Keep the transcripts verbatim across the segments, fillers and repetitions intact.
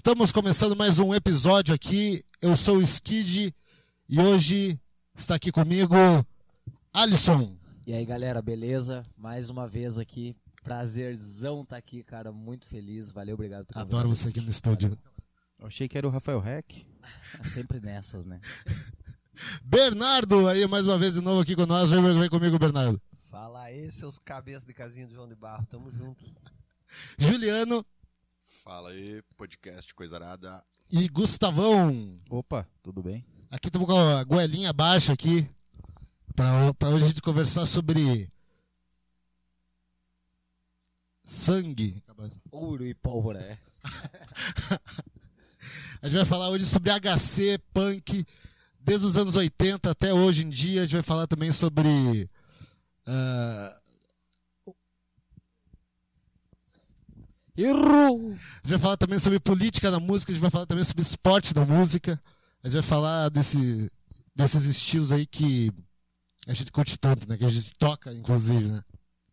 Estamos começando mais um episódio aqui. Eu sou o Skid e hoje está aqui comigo Alisson. E aí, galera, beleza? Mais uma vez aqui. Prazerzão estar aqui, cara. Muito feliz. Valeu, obrigado por Adoro você aqui no estúdio. Eu achei que era o Rafael Heck. Sempre nessas, né? Bernardo, aí mais uma vez de novo aqui com nós. Vem, vem comigo, Bernardo. Fala aí, seus cabeças de casinha do João de Barro. Tamo junto. Juliano. Fala aí, podcast Coisa Arada. E Gustavão. Opa, tudo bem? Aqui estamos com a goelinha baixa aqui. Para hoje a gente conversar sobre sangue. Ouro e pólvora, é. A gente vai falar hoje sobre H C, punk, desde os anos oitenta até hoje em dia. A gente vai falar também sobre... Uh... Errou! A gente vai falar também sobre política da música, a gente vai falar também sobre esporte da música. A gente vai falar desse, desses estilos aí que a gente curte tanto, né? Que a gente toca, inclusive, né?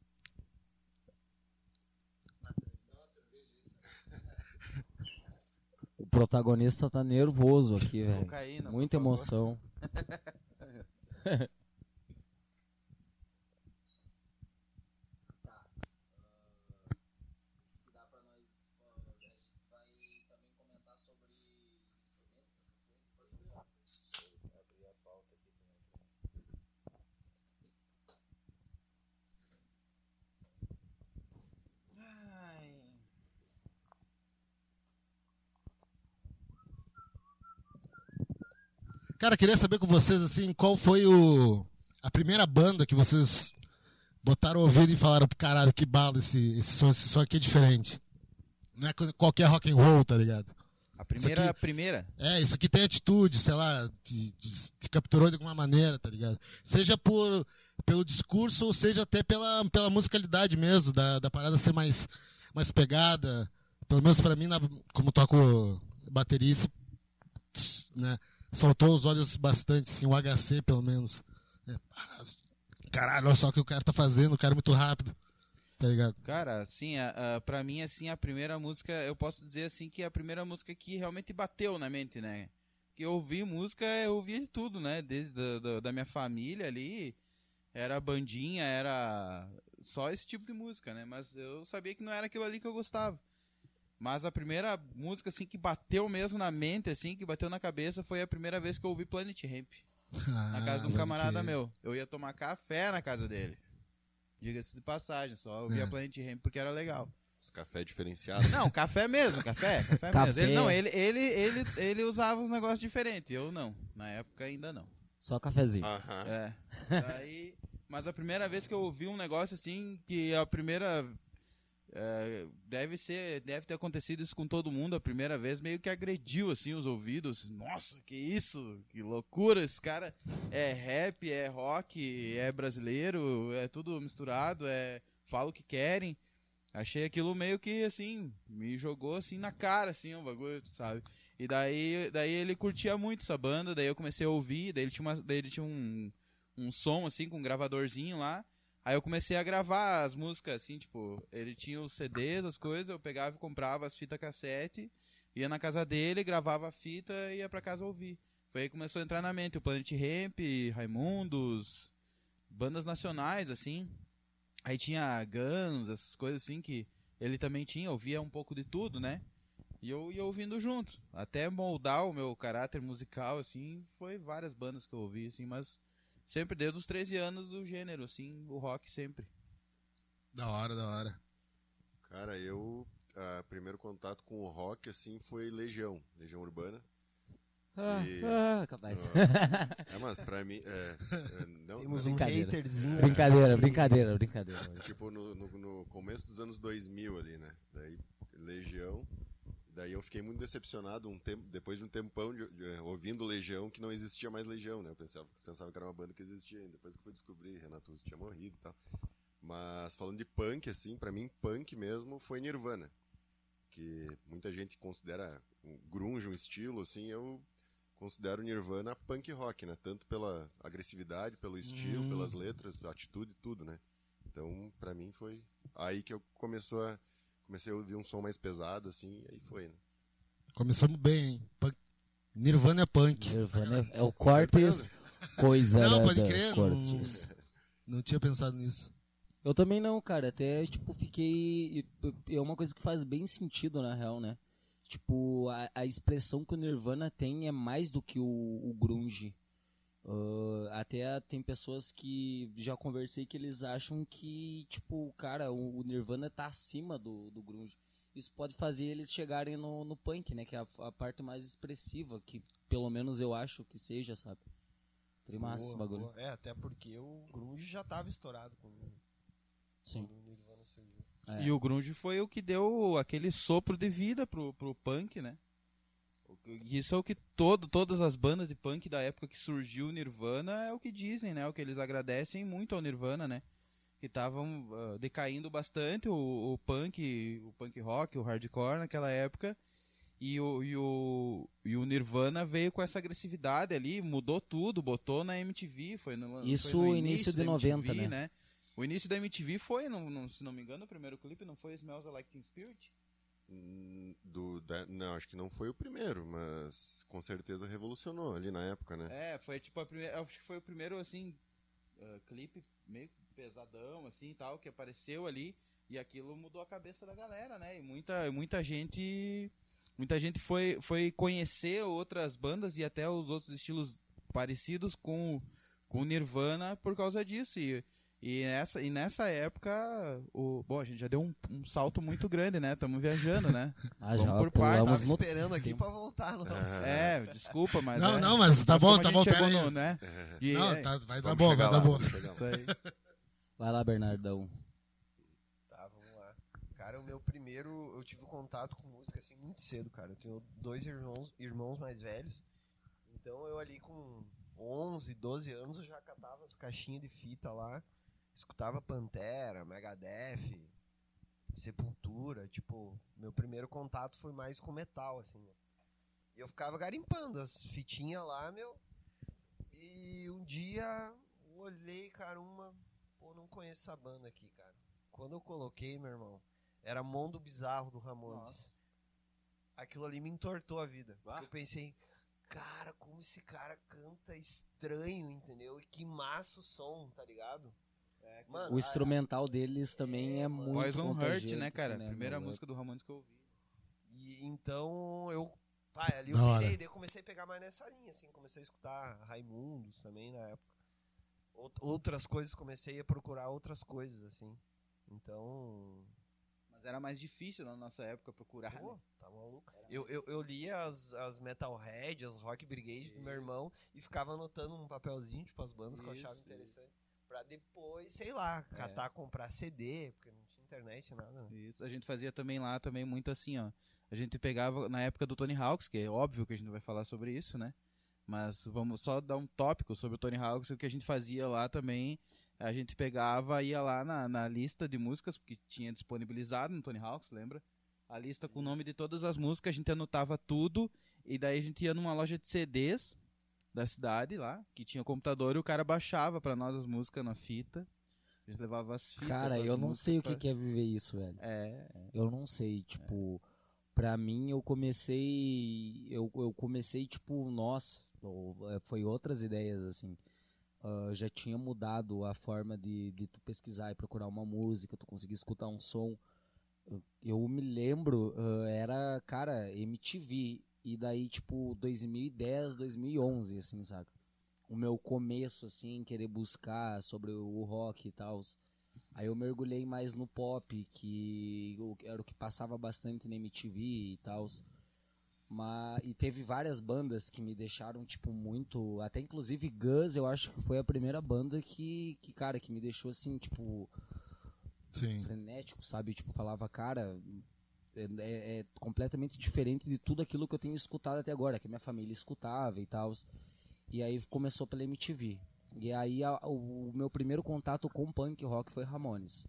O protagonista tá nervoso aqui, velho. Cocaína, Muita por favor. emoção. Cara, queria saber com vocês, assim, qual foi o a primeira banda que vocês botaram o ouvido e falaram, caralho, que bala esse, esse som, esse som aqui é diferente. Não é qualquer rock and roll, tá ligado? A primeira, Isso a aqui- primeira? É, isso aqui tem atitude, sei lá, te, te- te capturou de alguma maneira, tá ligado? Seja por, pelo discurso, ou seja até pela, pela musicalidade mesmo, da, da parada ser mais, mais pegada. Pelo menos pra mim, na- como toco bateria, isso, né, saltou os olhos bastante, assim, o H C, pelo menos. É, caralho, olha só o que o cara tá fazendo, o cara é muito rápido, tá ligado? Cara, assim, a, a, pra mim, assim, a primeira música, eu posso dizer assim que é a primeira música que realmente bateu na mente, né? Que eu ouvi música, eu ouvia de tudo, né? Desde da, da, da minha família ali, era bandinha, era só esse tipo de música, né? Mas eu sabia que não era aquilo ali que eu gostava. Mas a primeira música, assim, que bateu mesmo na mente, assim, que bateu na cabeça, foi a primeira vez que eu ouvi Planet Hemp. Na casa de um Ah, camarada pode crer. meu. Eu ia tomar café na casa dele. Diga-se de passagem, só eu via É. Planet Hemp porque era legal. Os café diferenciado. Não, café mesmo, café, café, Café. mesmo. Ele, não, ele, ele, ele, ele usava uns negócios diferentes, eu não. Na época ainda não. Só cafezinho. Aham. É. Daí, mas a primeira vez que eu ouvi um negócio assim, que a primeira... é, deve ser, deve ter acontecido isso com todo mundo, a primeira vez meio que agrediu assim os ouvidos. Nossa, que isso, que loucura, esse cara é rap, é rock, é brasileiro, é tudo misturado, é fala o que querem. Achei aquilo meio que assim, me jogou assim na cara assim, um bagulho, sabe? E daí, daí ele curtia muito essa banda, daí eu comecei a ouvir, daí ele tinha, uma, daí ele tinha um, um som assim com um gravadorzinho lá. Aí eu comecei a gravar as músicas, assim, tipo, ele tinha os C Ds, as coisas, eu pegava e comprava as fitas cassete, ia na casa dele, gravava a fita e ia pra casa ouvir. Foi aí que começou a entrar na mente o Planet Hemp, Raimundos, bandas nacionais, assim. Aí tinha Guns, essas coisas assim que ele também tinha, ouvia um pouco de tudo, né? E eu ia ouvindo junto. Até moldar o meu caráter musical, assim, foi várias bandas que eu ouvi, assim, mas... Sempre desde os treze anos o gênero, assim, o rock sempre. Da hora, da hora. Cara, eu... ah, primeiro contato com o rock, assim, foi Legião. Legião Urbana. Ah, E- ah, capaz. É, mas pra mim... É, é, não, Temos não, um Brincadeira. haterzinho. Brincadeira, brincadeira, brincadeira. tipo, no, no, no começo dos anos dois mil ali, né? Daí, Legião... Daí eu fiquei muito decepcionado um tempo, depois de um tempão de, de, ouvindo Legião, que não existia mais Legião, né? Eu pensava, pensava que era uma banda que existia ainda. Depois que eu fui descobrir, Renato Russo tinha morrido e tal. Mas falando de punk, assim, pra mim, punk mesmo foi Nirvana. Que muita gente considera um grunge um estilo, assim, eu considero Nirvana punk rock, né? Tanto pela agressividade, pelo estilo, Hum. pelas letras, atitude, tudo, né? Então, pra mim, foi aí que eu começou a, comecei a ouvir um som mais pesado, assim, e aí foi, né? Começamos bem, hein? Punk- Nirvana é punk. Nirvana é, é o Cortes, coisa Não, da- pode da crer, não- Cortes. Não tinha pensado nisso. Eu também não, cara. Até, tipo, fiquei... É uma coisa que faz bem sentido, na real, né? Tipo, a, a expressão que o Nirvana tem é mais do que o, o grunge. Uh, até tem pessoas que já conversei que eles acham que, tipo, cara, o, o Nirvana tá acima do, do grunge. Isso pode fazer eles chegarem no, no punk, né? Que é a, a parte mais expressiva, que pelo menos eu acho que seja, sabe? Trimassa esse Boa, bagulho. boa. É, até porque o grunge já tava estourado quando, Sim. quando o Nirvana surgiu. É. E o grunge foi o que deu aquele sopro de vida pro, pro punk, né? Isso é o que todo, todas as bandas de punk da época que surgiu o Nirvana é o que dizem, né? O que eles agradecem muito ao Nirvana, né? Que estavam uh, decaindo bastante o, o punk, o punk rock, o hardcore naquela época. E o, e, o, e o Nirvana veio com essa agressividade ali, mudou tudo, botou na M T V. Foi no, Isso foi no início de da noventa, M T V, né? O início da M T V foi, não, não, se não me engano, o primeiro clipe não foi Smells Like Teen Spirit? Hum, Do, da- não, acho que não foi o primeiro, mas com certeza revolucionou ali na época, né? É, foi tipo a primeira, acho que foi o primeiro assim uh, clipe meio pesadão assim e tal que apareceu ali e aquilo mudou a cabeça da galera, né? E muita muita gente muita gente foi foi conhecer outras bandas e até os outros estilos parecidos com com o Nirvana por causa disso. E E nessa, e nessa época, o, bom, a gente já deu um, um salto muito grande, né? Estamos viajando, né? Ah, Vamos já por pulamos partes. Tava no... esperando aqui tempo. pra voltar, não. É, desculpa, mas. Não, é, não, mas tá mas bom, como a tá gente bom, chegou pera aí. no, né? E, Não, é, tá, vai dar Vamos bom, vai chegar dar lá, bom. vamos chegar lá. isso aí. Vai lá, Bernardão. Tá, vamos lá. Cara, o meu primeiro, eu tive contato com música assim muito cedo, cara. Eu tenho dois irmãos, irmãos mais velhos. Então eu ali com onze, doze anos eu já catava as caixinhas de fita lá. Escutava Pantera, Megadeth, Sepultura, tipo, meu primeiro contato foi mais com metal, assim, né? E eu ficava garimpando as fitinhas lá, meu. E um dia eu olhei, cara, uma, pô, não conheço essa banda aqui, cara. Quando eu coloquei, meu irmão, era Mundo Bizarro do Ramones. Nossa. Aquilo ali me entortou a vida. Ah. Eu pensei, cara, como esse cara canta estranho, entendeu? E que massa o som, tá ligado? Mano, O a- instrumental deles também é muito Poison Hurt, contagiante, né, cara? assim, né, Primeira meu? música do Ramones que eu ouvi. E então eu. Pai, ali eu Da hora. pirei, daí eu comecei a pegar mais nessa linha, assim, comecei a escutar Raimundos também na época. Out- Outras coisas, comecei a procurar outras coisas, assim. Então. Mas era mais difícil na nossa época procurar. Pô, né? tá maluco. Eu, eu, eu lia as, as Metalhead, as Rock Brigade do meu irmão e ficava anotando num papelzinho, tipo, as bandas que eu achava Isso, interessante. Pra depois, sei lá, catar, comprar C D, porque não tinha internet, nada. Né? Isso, a gente fazia também lá, também muito assim, ó. A gente pegava na época do Tony Hawks, que é óbvio que a gente vai falar sobre isso, né? Mas vamos só dar um tópico sobre o Tony Hawks, o que a gente fazia lá também. A gente pegava, ia lá na, na lista de músicas, porque tinha disponibilizado no Tony Hawks, lembra? A lista com o nome de todas as músicas, a gente anotava tudo, e daí a gente ia numa loja de C Ds da cidade lá, que tinha computador, e o cara baixava pra nós as músicas na fita. A gente levava as fitas. Cara, com as eu não músicas sei o que pra- que é viver isso, velho. É, Eu não sei, tipo, pra mim eu comecei, eu, eu comecei tipo, nossa, eu- eh, foi outras ideias assim. Ah, já tinha mudado a forma de, de tu pesquisar e procurar uma música, tu conseguir escutar um som. Eu, eu me lembro, ah, era, cara, M T V, e daí tipo dois mil e dez, dois mil e onze, assim, saca? O meu começo, assim, querer buscar sobre o rock e tal. Aí eu mergulhei mais no pop, que o- era o que passava bastante na M T V e tal. Mas, e teve várias bandas que me deixaram, tipo, muito... Até inclusive Guns, eu acho que foi a primeira banda que, que cara, que me deixou, assim, tipo, Sim. frenético, sabe? Tipo, falava, cara, é, é- é completamente diferente de tudo aquilo que eu tenho escutado até agora, que a minha família escutava e tal. E aí começou pela M T V. E aí a- o, o meu primeiro contato com punk rock foi Ramones.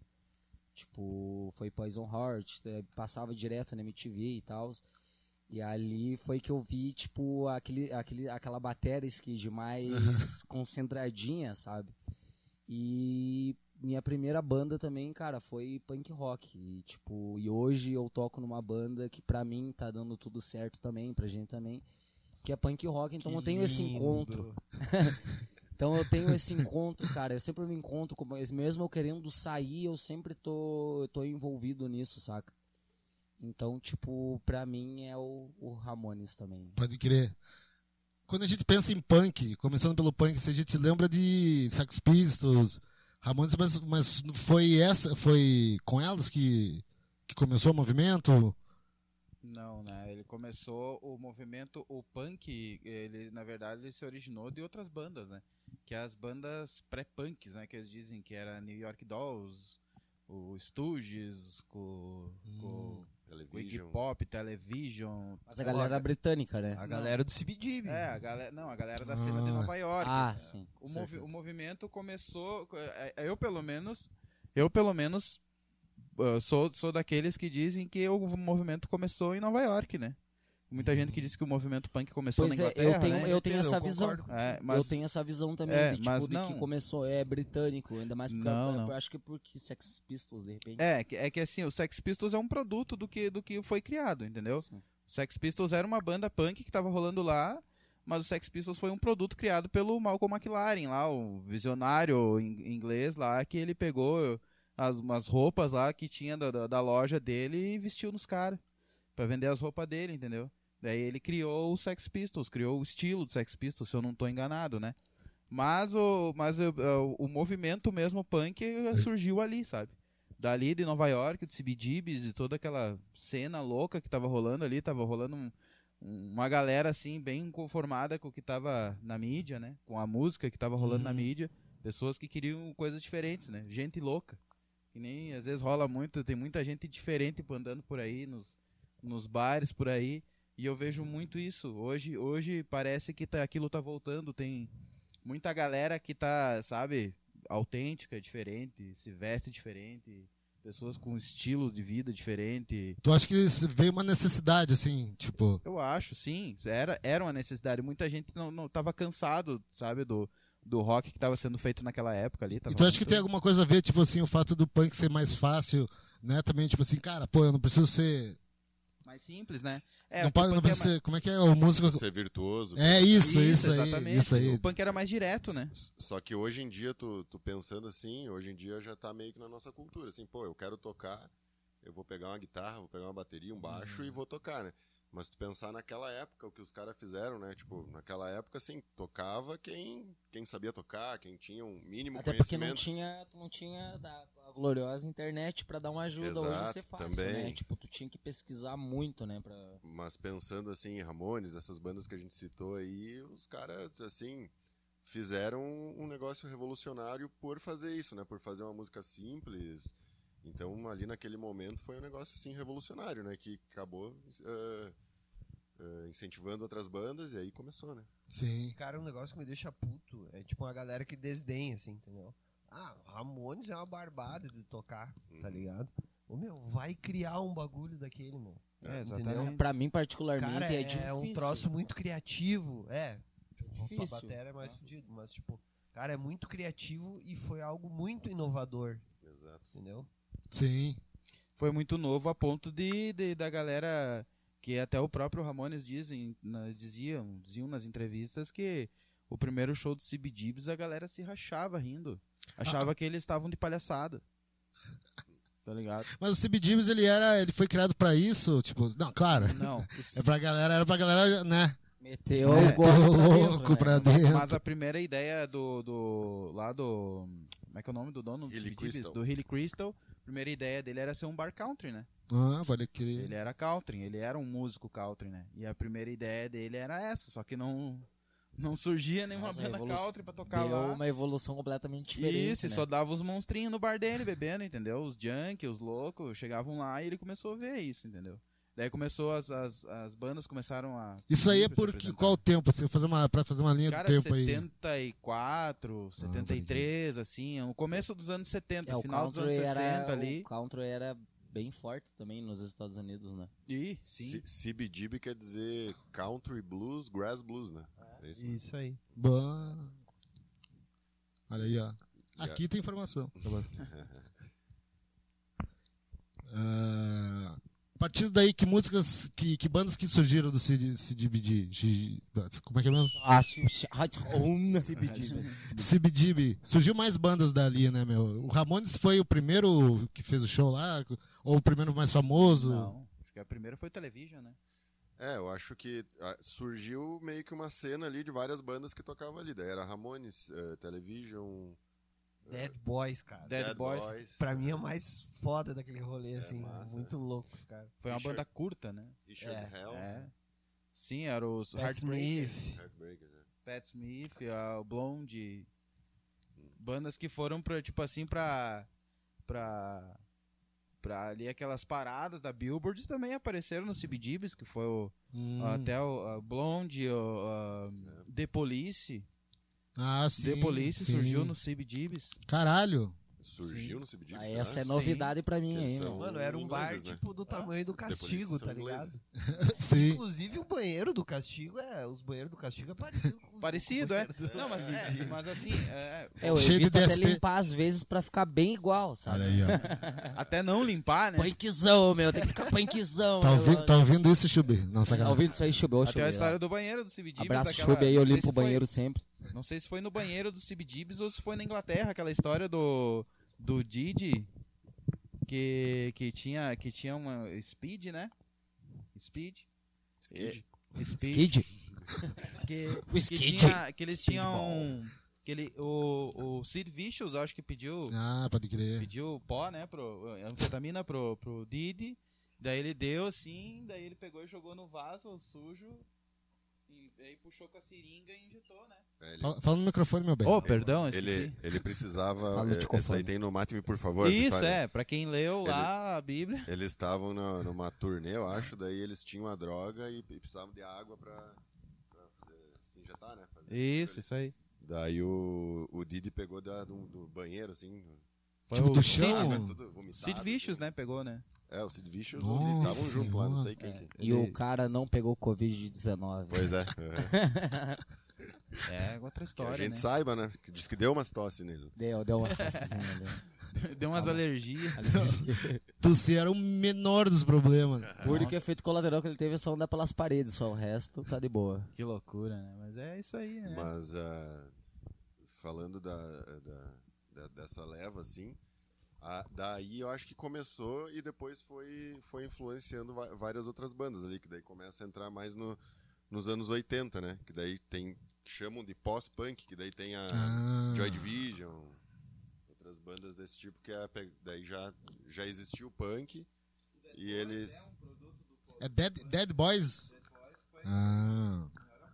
Tipo, foi Poison Heart, eh, passava direto na M T V e tal. E ali foi que eu vi, tipo, aquele, aquele, aquela bateria skid mais concentradinha, sabe? E minha primeira banda também, cara, foi punk rock. E, tipo, e hoje eu toco numa banda que pra mim tá dando tudo certo também, pra gente também, que é punk rock, então Que eu tenho esse lindo. encontro. Então eu tenho esse encontro, cara, eu sempre me encontro, com, mesmo eu querendo sair, eu sempre tô, eu tô envolvido nisso, saca? Então, tipo, pra mim é o, o Ramones também. Pode crer. Quando a gente pensa em punk, começando pelo punk, a gente se lembra de Sex Pistols, Ramones, mas, mas foi essa, foi com elas que, que começou o movimento? Não, né? Ele começou o movimento, o punk, ele na verdade ele se originou de outras bandas, né? Que é as bandas pré-punks, né? Que eles dizem que era New York Dolls, o Stooges, com, com, com Iggy Television. Pop, Television. Mas a galera era britânica, né? A galera do C B G B. É, a galera, não, a galera da cena de Ah. Nova York. Ah, É. sim. O, com movi- certeza. o movimento começou, é, é, eu pelo menos, eu pelo menos uh, sou, sou daqueles que dizem que o movimento começou em Nova York, né? Muita gente que diz que o movimento punk começou Pois na é, Inglaterra, eu tenho, né? eu tenho certeza, essa eu visão. concordo. É, mas Eu tenho essa visão também, É, de, tipo, mas de não- que começou, é britânico, ainda mais porque Não, eu, não. eu acho que é porque Sex Pistols, de repente. é, que- é que assim, o Sex Pistols é um produto do que, do que foi criado, entendeu? Sim. O Sex Pistols era uma banda punk que tava rolando lá, mas o Sex Pistols foi um produto criado pelo Malcolm McLaren, lá, o visionário in- inglês lá, que ele pegou as, umas roupas lá que tinha da, da, da loja dele e vestiu nos caras, pra vender as roupas dele, entendeu? Daí ele criou o Sex Pistols, criou o estilo do Sex Pistols, se eu não tô enganado, né? Mas o, mas o, o, o movimento mesmo punk surgiu ali, sabe? Dali de Nova York, de C B G Bs, de toda aquela cena louca que tava rolando ali, tava rolando um- um- uma galera assim, bem conformada com o que tava na mídia, né? Com a música que tava rolando na Uhum. mídia. Pessoas que queriam coisas diferentes, né? Gente louca. Que nem às vezes rola muito, tem muita gente diferente andando por aí, nos, nos bares por aí. E eu vejo muito isso. Hoje, hoje parece que tá, aquilo tá voltando. Tem muita galera que tá, sabe, autêntica, diferente, se veste diferente. Pessoas com estilo de vida diferente. Tu acha que isso veio uma necessidade, assim, tipo... Eu acho, sim. Era, era uma necessidade. Muita gente não, não tava cansado, sabe, do, do rock que tava sendo feito naquela época ali. Tava E tu acha que muito- tem alguma coisa a ver, tipo assim, o fato do punk ser mais fácil, né? Também, tipo assim, cara, pô, eu não preciso ser... mais simples, né? É, não porque pode, o não punk é precisa ser... Como é que é o músico... Ser virtuoso. É isso, isso, aí, exatamente. isso aí. O punk era mais direto, né? Só que hoje em dia, tu, tu pensando assim, hoje em dia já tá meio que na nossa cultura. Assim, pô, eu quero tocar, eu vou pegar uma guitarra, vou pegar uma bateria, um baixo e vou tocar, né? Mas tu pensar naquela época, o que os caras fizeram, né? Tipo, naquela época, assim, tocava quem, quem sabia tocar, quem tinha um mínimo Até porque não conhecimento. tinha, tu não tinha da, a gloriosa internet pra dar uma ajuda. Hoje Exato, ser fácil, também. né? Tipo, tu tinha que pesquisar muito, né? Pra... Mas pensando assim em Ramones, essas bandas que a gente citou aí, os caras, assim, fizeram um negócio revolucionário por fazer isso, né? Por fazer uma música simples. Então, ali naquele momento foi um negócio, assim, revolucionário, né? Que acabou uh, uh, incentivando outras bandas e aí começou, né? Sim. Cara, um negócio que me deixa puto é tipo uma galera que desdenha, assim, entendeu? Ah, Ramones é uma barbada de tocar, tá Uhum. ligado? Ô, meu, vai criar um bagulho daquele, meu. É, Entendeu? exatamente. Pra mim, particularmente, Cara, é é, difícil. um troço muito criativo. É, difícil. a bateria é mais fudido, mas tipo, cara, é muito criativo e foi algo muito inovador, Exato. entendeu? Sim. Foi muito novo a ponto de, de- da galera, que até o próprio Ramones dizem, na- diziam, diziam nas entrevistas que o primeiro show do C B G Bs a galera se rachava rindo. Achava que eles estavam de palhaçada. Tá ligado? Mas o C B G Bs, ele era, ele foi criado pra isso, tipo, não, claro. Não. É pra galera, era pra galera, né? Meteu É, o gordo pra louco dentro, pra né? dentro. Mas a primeira ideia do, do. Lá do. Como é que é o nome do dono do Hilly C B G Bs? Crystal. Do Hilly Crystal. A primeira ideia dele era ser um bar country, né? Ah, pode crer. Ele era country, ele era um músico country, né? E a primeira ideia dele era essa, só que não. Não surgia nenhuma Mas a banda evolu- country pra tocar Deu lá. uma evolução completamente diferente. Isso, e né? só dava os monstrinhos no bar dele bebendo, entendeu? Os junk, os loucos, chegavam lá e ele começou a ver isso, entendeu? Daí começou as, as, as bandas começaram a. Isso aí é pedir pra se por que, apresentar. qual tempo? Assim, fazer uma, pra fazer uma linha Cara, do tempo aí. setenta e quatro, setenta e três, assim, no começo dos anos setenta, É, o final dos anos country sessenta era, ali. o country era bem forte também nos Estados Unidos, né? Ih, sim. C- CBGB quer dizer Country Blues, Grass Blues, né? É isso, né? Isso aí. Bah. Olha aí, ó. Aqui tem informação. Tá bom. Ah, a partir daí, que músicas, que, que bandas que surgiram do C D B D? Como é que é mesmo? C B D B. Surgiu mais bandas dali, né, meu? O Ramones foi o primeiro que fez o show lá? Ou o primeiro mais famoso? Não, acho que a primeira foi Television, né? É, eu acho que ah, surgiu meio que uma cena ali de várias bandas que tocavam ali. Daí era Ramones, uh, Television... Dead Boys, cara. Dead Boys. Pra mim é o mais foda daquele rolê, É assim. massa, muito loucos, cara. Foi uma Richard- banda curta, né? Richard É, Hell, É. Sim, era os Pat Heartbreakers, Smith. Heartbreakers, né? Pat Smith, a Blonde. Bandas que foram pra, tipo assim, pra. pra. pra ali aquelas paradas da Billboard também apareceram no C B D Bs, que foi o, Hum. até o a Blonde, o a The Police. Ah, sim. The Police sim. surgiu no C B D Bs. Caralho. Surgiu no C B D, Ah, será? essa é Sim. novidade pra mim Que eles aí, são- meu. Mano, era um bar, ingleses, né? tipo, do tamanho do Depois Castigo, são tá ligado? ingleses. Sim. Inclusive o banheiro do Castigo é... Os banheiros do Castigo é parecido com Parecido, com o é? banheiro do Não, mas, C B D. é, mas assim, é, É, eu Cheio de evito até D S T. limpar às vezes pra ficar bem igual, sabe? Olha aí, ó. até não limpar, né? Punkzão, meu, tem que ficar punkzão. Tá meu. ouvindo, tá ouvindo isso, Chubi? Não, Tá sacanagem. ouvindo isso aí, Chubeu? Até a história do banheiro do C B D Bs. Abraço, daquela- Chube aí, eu não sei limpo se o foi- banheiro sempre. Não sei se foi no banheiro do C B D Bs ou se foi na Inglaterra, aquela história do, do Didi, que, que, tinha, que tinha uma Speed, né? Speed. Skid. É, Speed. Skid? Que, O que, Skid. tinha, que eles tinham... Que ele, o, o Sid Vicious, acho que pediu, Ah, pode crer. pediu pó, né? Pro, anfetamina pro, pro Didi. Daí ele deu assim, daí ele pegou e jogou no vaso sujo. E aí puxou com a seringa e injetou, né? É, ele, Fala, fala no microfone, meu bem. Oh, perdão, esqueci. ele, ele precisava. Fala no é, microfone. essa aí tem no Mate-me, por favor. essa Isso, história. é. Pra quem leu Ele- lá a Bíblia. Eles estavam na- numa turnê, eu acho, daí eles tinham a droga e, e precisavam de água pra, pra fazer- se injetar, né? Fazer Isso, isso aí. Daí o, o Didi pegou da, do, do banheiro, assim. Foi Tipo o do Sid- chão? água, tudo vomitado, Sid Vicious, assim. né? Pegou, né? É, o Sid Vicious, Nossa eles estavam juntos lá, não Senhora. sei quem. que- E o cara não pegou covid dezenove. Pois é. é. É outra Que a história, gente né? saiba, né? Que diz que deu umas tosse nele. Deu, deu umas tossezinhas ali. Deu umas alergias. Tossir era o menor dos problemas. O único efeito colateral que ele teve é só andar pelas paredes, só o resto tá de boa. Que loucura, né? Mas é isso aí, né? Mas ah, falando da, da- da- dessa leva, assim, a- daí eu acho que começou e depois foi, foi influenciando va- várias outras bandas ali, que daí começa a entrar mais no, nos anos oitenta, né? Que daí tem, chamam de pós-punk, que daí tem a Ah. Joy Division, outras bandas desse tipo, que é, a pe- daí já, já existiu o punk e eles... É Dead, Dead Boys? Ah.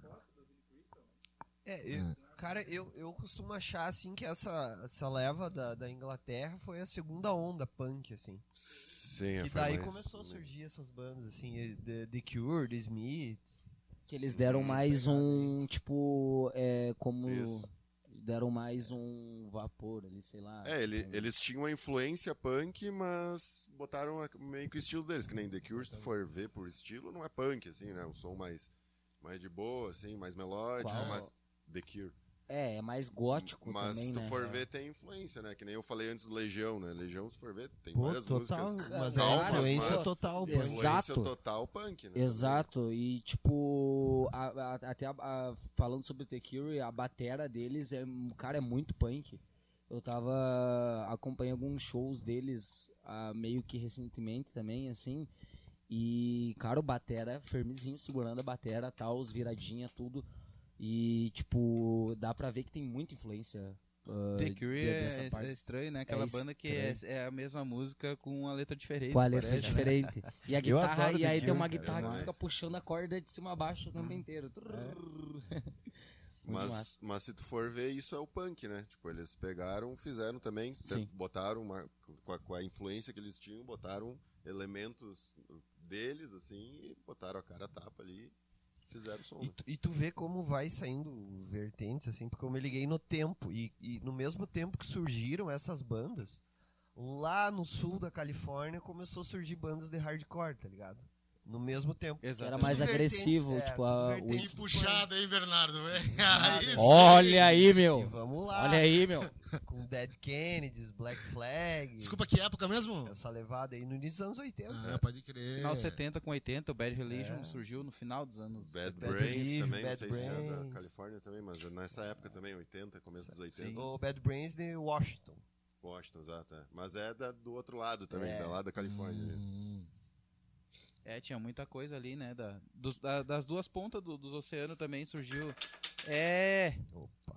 É, eu- cara, eu, eu costumo achar, assim, que essa, essa leva da, da Inglaterra foi a segunda onda punk, assim. Sim, E foi daí mais- começou a surgir essas bandas, assim, The, The Cure, The Smiths. Que eles deram Essas mais pegadas um, tipo, é, como... Isso. Deram mais um vapor ali, sei lá. É, ele- tipo, eles tinham a influência punk, mas botaram a- meio que o estilo deles, que nem The Cure, se tu for ver por estilo, não é punk, assim, né? Um som mais, mais de boa, assim, mais melódico, Qual? mais The Cure. É, é mais gótico Mas também, se tu né? for ver, tem influência, né? Que nem eu falei antes do Legião, né? Legião, se for ver, tem Pô, várias total, músicas. mas é calmas, influência mas total punk. Exato. influência total punk, né? Exato, e tipo, a- a- até a- a- falando sobre The Cure, a batera deles, é, o cara é muito punk. Eu tava acompanhando alguns shows deles ah, meio que recentemente também, assim, e, cara, o batera firmezinho, segurando a batera, tal, os viradinha, tudo, e, tipo, dá pra ver que tem muita influência. ah, The Cure de- é, dessa parte. é estranho, né? Aquela É banda que é, estranho. é a mesma música com a letra diferente. Com a letra parece, né? diferente. E a Eu guitarra, adoro e The aí Cure, tem uma cara, guitarra que demais. fica puxando a corda de cima a baixo o tempo inteiro. Muito Mas, massa. mas se tu for ver, isso é o punk, né? Tipo, eles pegaram, fizeram também, Sim. botaram uma, com, a, com a influência que eles tinham, botaram elementos deles, assim, e botaram a cara a tapa ali e fizeram o som. E né? tu, e tu vê como vai saindo vertentes, assim, porque eu me liguei no tempo. E, e no mesmo tempo que surgiram essas bandas, lá no sul da Califórnia começou a surgir bandas de hardcore, tá ligado? No mesmo tempo. Exato. Era mais Tudo agressivo, vertentes, tipo, é, a- tudo o- vertentes Que do puxada, hein, Bernardo? Nada. Aí sim. Olha aí, E meu. vamos lá. Olha aí, meu. Com Dead Kennedys, Black Flag. Desculpa, que época mesmo? Essa levada aí no início dos anos oitenta. Ah, pode crer. Final setenta com oitenta, o Bad Religion É. surgiu no final dos anos. Bad Bad Brains Relief, também, Bad não sei se é da Brains. Califórnia também, mas nessa época também, oitenta, começo dos oitenta. O Bad Brains de Washington. Washington, exato. É. Mas é da- do outro lado também, É. da lá da Califórnia. né? Hum. É, tinha muita coisa ali, né? Da, dos- da- das duas pontas do, dos oceanos também surgiu. É. Opa.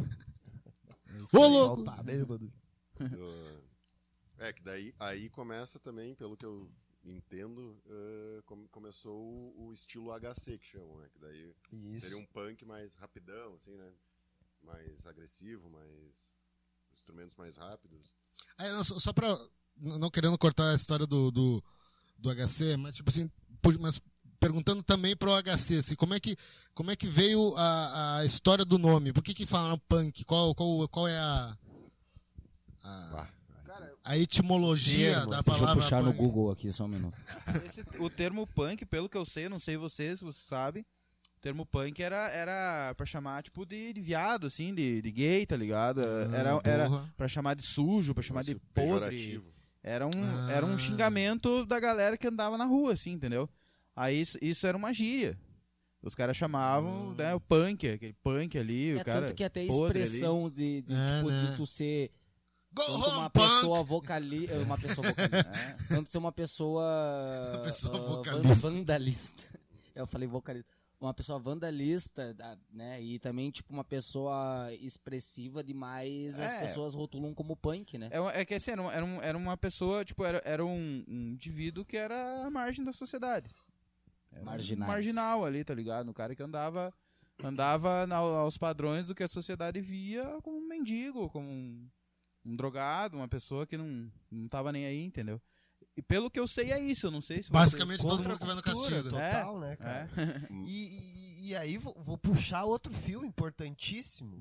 Ô, louco! Tá bêbado. Do- É, que daí aí começa também, pelo que eu entendo, eh, come- começou o, o estilo H C, que chamam, né? Que daí Isso. seria um punk mais rapidão, assim, né? Mais agressivo, mais... instrumentos mais rápidos. Aí, não, só, só pra. n- Não querendo cortar a história do, do, do H C, mas tipo assim, pu- mas perguntando também pro H C, assim, como é que, como é que veio a, a história do nome? Por que que falam punk? Qual, qual, qual é a. A, Ah, a etimologia termo, da Deixa eu palavra puxar no punk? Google aqui só um minuto. Esse- o termo punk, pelo que eu sei, eu não sei vocês, se vocês sabem. O termo punk era, era pra chamar, tipo, de, de viado, assim, de, de gay, tá ligado? Era, era porra. pra chamar de sujo, pra chamar de negócio podre. pejorativo. Era um, Ah. era um xingamento da galera que andava na rua, assim, entendeu? Aí isso, isso era uma gíria. Os caras chamavam, Hum. né, o punk, aquele punk ali, É o cara tanto que até a podre expressão de, de, É, tipo, né? de tu ser Go tanto home, uma punk! pessoa vocalista, uma pessoa vocalista, É. tanto ser uma pessoa, Uma pessoa ah, van- vocalista. vandalista. Eu falei vocalista. Uma pessoa vandalista, ah, né? E também tipo uma pessoa expressiva demais, as É. pessoas rotulam como punk, né? É, uma- é que assim, era, um- era, um- era uma pessoa, tipo, era, era um, um indivíduo que era a margem da sociedade. Era um Marginais. marginal ali, tá ligado? Um cara que andava, andava na- aos padrões do que a sociedade via como um mendigo, como um, um drogado, uma pessoa que não, não tava nem aí, entendeu? E pelo que eu sei é isso, eu não sei se Basicamente vocês... todo mundo que vai no Cultura castigo. É. Total, né, cara? É. E, e- e aí vou, vou puxar outro fio importantíssimo.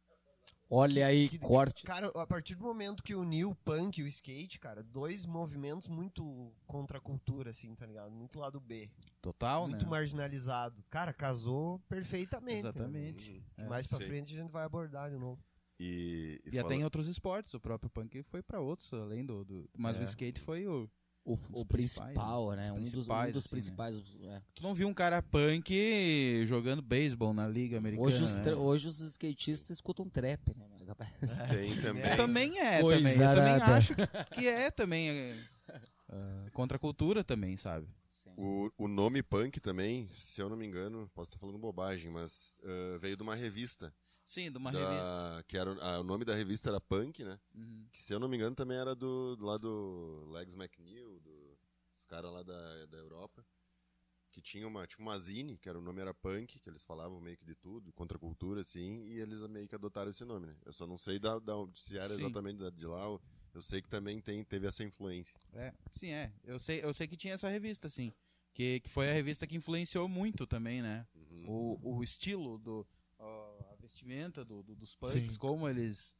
Olha aí, Que- corte. Cara, a partir do momento que uniu o punk e o skate, cara, dois movimentos muito contra a cultura, assim, tá ligado? Muito lado B. Total, muito né? marginalizado. Cara, casou perfeitamente. né? Exatamente. E É, mais pra sim. frente a gente vai abordar de novo. E, E até em outros esportes, o próprio punk foi pra outros, além do... do- mas É. o skate foi o... O, o principal, né? Os Um dos, um principais, dos assim, principais. é. Tu não viu um cara punk jogando beisebol na liga americana, Hoje, os né? tra- hoje os skatistas escutam trap, né? rapaz? Tem também. Eu também é, Coisa também. Eu também arada. acho que, que é também é, ah, contra a cultura também, sabe? Sim. O, o nome punk também, se eu não me engano, posso estar falando bobagem, mas ah, veio de uma revista. Sim, de uma da- revista. Que era, ah, o nome da revista era Punk, né? Uhum. Que se eu não me engano também era do, lá do Legs McNeil, do, dos caras lá da, da Europa. Que tinha uma, tipo uma zine, que era, o nome era Punk, que eles falavam meio que de tudo, contra a cultura, assim, e eles meio que adotaram esse nome, né? Eu só não sei da, da, onde- se era Sim. exatamente da- de lá, eu- eu sei que também tem, teve essa influência. É, sim, é. Eu sei, eu sei que tinha essa revista, sim. Que, que foi a revista que influenciou muito também, né? Uhum. O, o estilo, do, ó, a vestimenta do, do- dos punks, Sim. como eles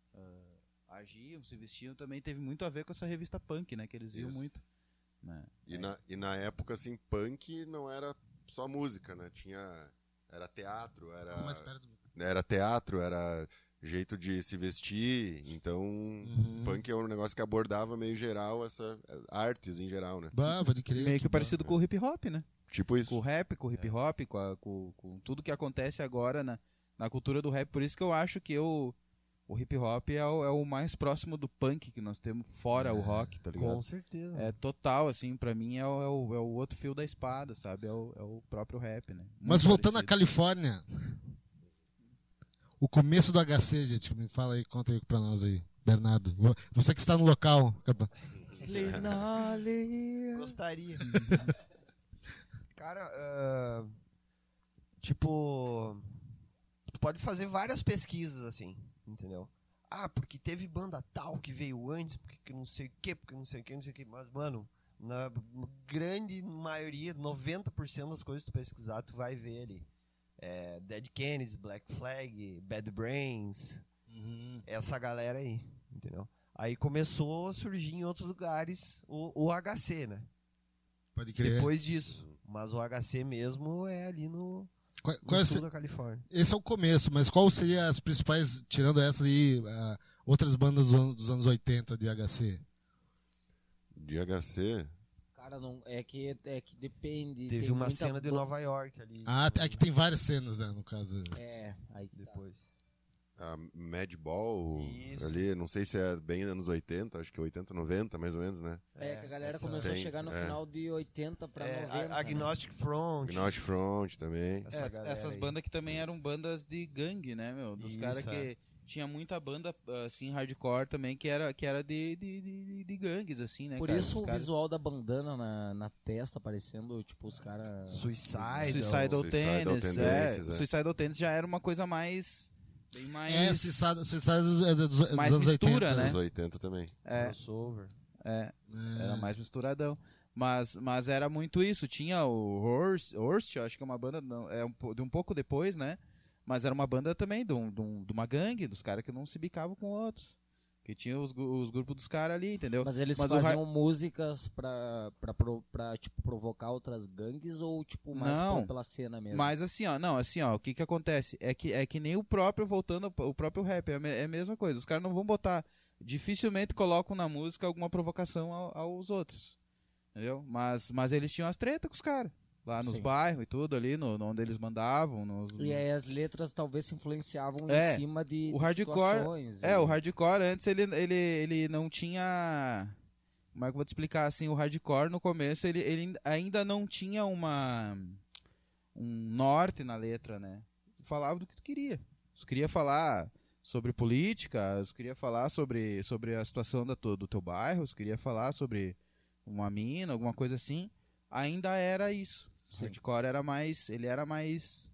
ah, agiam, se vestiam, também teve muito a ver com essa revista punk, né? Que eles viam Isso. muito. Né? E, na, e na época, assim, punk não era só música, né? Tinha... Era teatro, era... Mais perto do... Era teatro, era jeito de se vestir, então Uhum. punk é um negócio que abordava meio geral essa artes em geral, né? Bah, pode crer. Meio que bah. parecido com o hip hop, né? Tipo isso. Com o rap, com o hip hop, com, a- com, com tudo que acontece agora na, na cultura do rap. Por isso que eu acho que o, o hip hop é o, é o mais próximo do punk que nós temos, fora o rock, tá ligado? Com certeza. É total, assim, pra mim é o, é o, é o outro fio da espada, sabe? É o, é o próprio rap, né? Muito Mas voltando à parecido. Califórnia, o começo do H C, gente, me fala aí, conta aí pra nós aí, Bernardo. Vo- Você que está no local, capa- Gostaria. Cara, ah, tipo, tu pode fazer várias pesquisas assim, entendeu? Ah, porque teve banda tal que veio antes, porque que não sei o que, porque não sei o que, não sei o que. Mas, mano, na grande maioria, noventa por cento das coisas que tu pesquisar, tu vai ver ali. É, Dead Kennedys, Black Flag, Bad Brains, essa galera aí, entendeu? Aí começou a surgir em outros lugares o, o H C, né? Pode crer. depois disso. Mas o H C mesmo é ali no, Qual, no qual é sul esse, da Califórnia. esse é o começo, mas qual seria as principais, tirando essas aí, ah, outras bandas dos anos, dos anos oitenta de H C? De H C, Cara, não, é, que, é que depende. Teve tem uma muita cena de bo- Nova York ali. Ah, depois, aqui tem várias cenas, né, no caso. É, aí que tá. depois. a Madball, Isso. ali, não sei se é bem anos oitenta, acho que oitenta, noventa, mais ou menos, né? É, que a galera essa- começou a Tem, chegar no é. final de oitenta pra É, noventa. a- Agnostic Front. Gnostic Front também. Essa É, galera essas aí. bandas que também eram bandas de gangue, né, meu? Dos Isso, caras é. que tinha muita banda, assim, hardcore também, que era, que era de, de, de, de gangues, assim, né, Por cara? isso Os o caras- visual da bandana na, na testa parecendo, tipo, os caras... Suicidal. Suicidal Suicidal Tendencies, é. Tendencies, é. Suicidal Tendencies já era uma coisa mais... Bem mais... É, Suicide Suicide é dos, é dos Mais anos mistura, oitenta. né? Anos oitenta também. É, Crossover. é, É. era mais misturadão. Mas, mas era muito isso. Tinha o Horst, Horst, eu acho que é uma banda não, é um, po- de um pouco depois, né? Mas era uma banda também de, um, de, um- de uma gangue, dos caras que não se bicavam com outros. Que tinha os, gu- os grupos dos caras ali, entendeu? Mas eles Mas o faziam músicas pra, pra, pro- pra, tipo, provocar outras gangues ou, tipo, mais Não. por- pela cena mesmo? Mas assim, ó, não, assim, ó, o que que acontece? É que, é que nem o próprio, voltando, ao- o próprio rap, é a, me- é a mesma coisa. Os caras não vão botar, dificilmente colocam na música alguma provocação ao- aos outros. Entendeu? Mas, mas eles tinham as tretas com os caras. Lá nos Sim. bairros e tudo ali, no, no onde eles mandavam. Nos, E aí as letras talvez se influenciavam É, em cima de, o de hardcore- situações. É, e- o hardcore antes ele, ele, ele não tinha. Como é que eu vou te explicar assim? O hardcore no começo ele, ele ainda não tinha uma. Um norte na letra, né? Tu falava do que tu queria. Tu queria falar sobre política, tu queria falar sobre, sobre a situação da tu, do teu bairro, tu queria falar sobre uma mina, alguma coisa assim. Ainda era isso. O Sim. hardcore era mais. Ele era mais.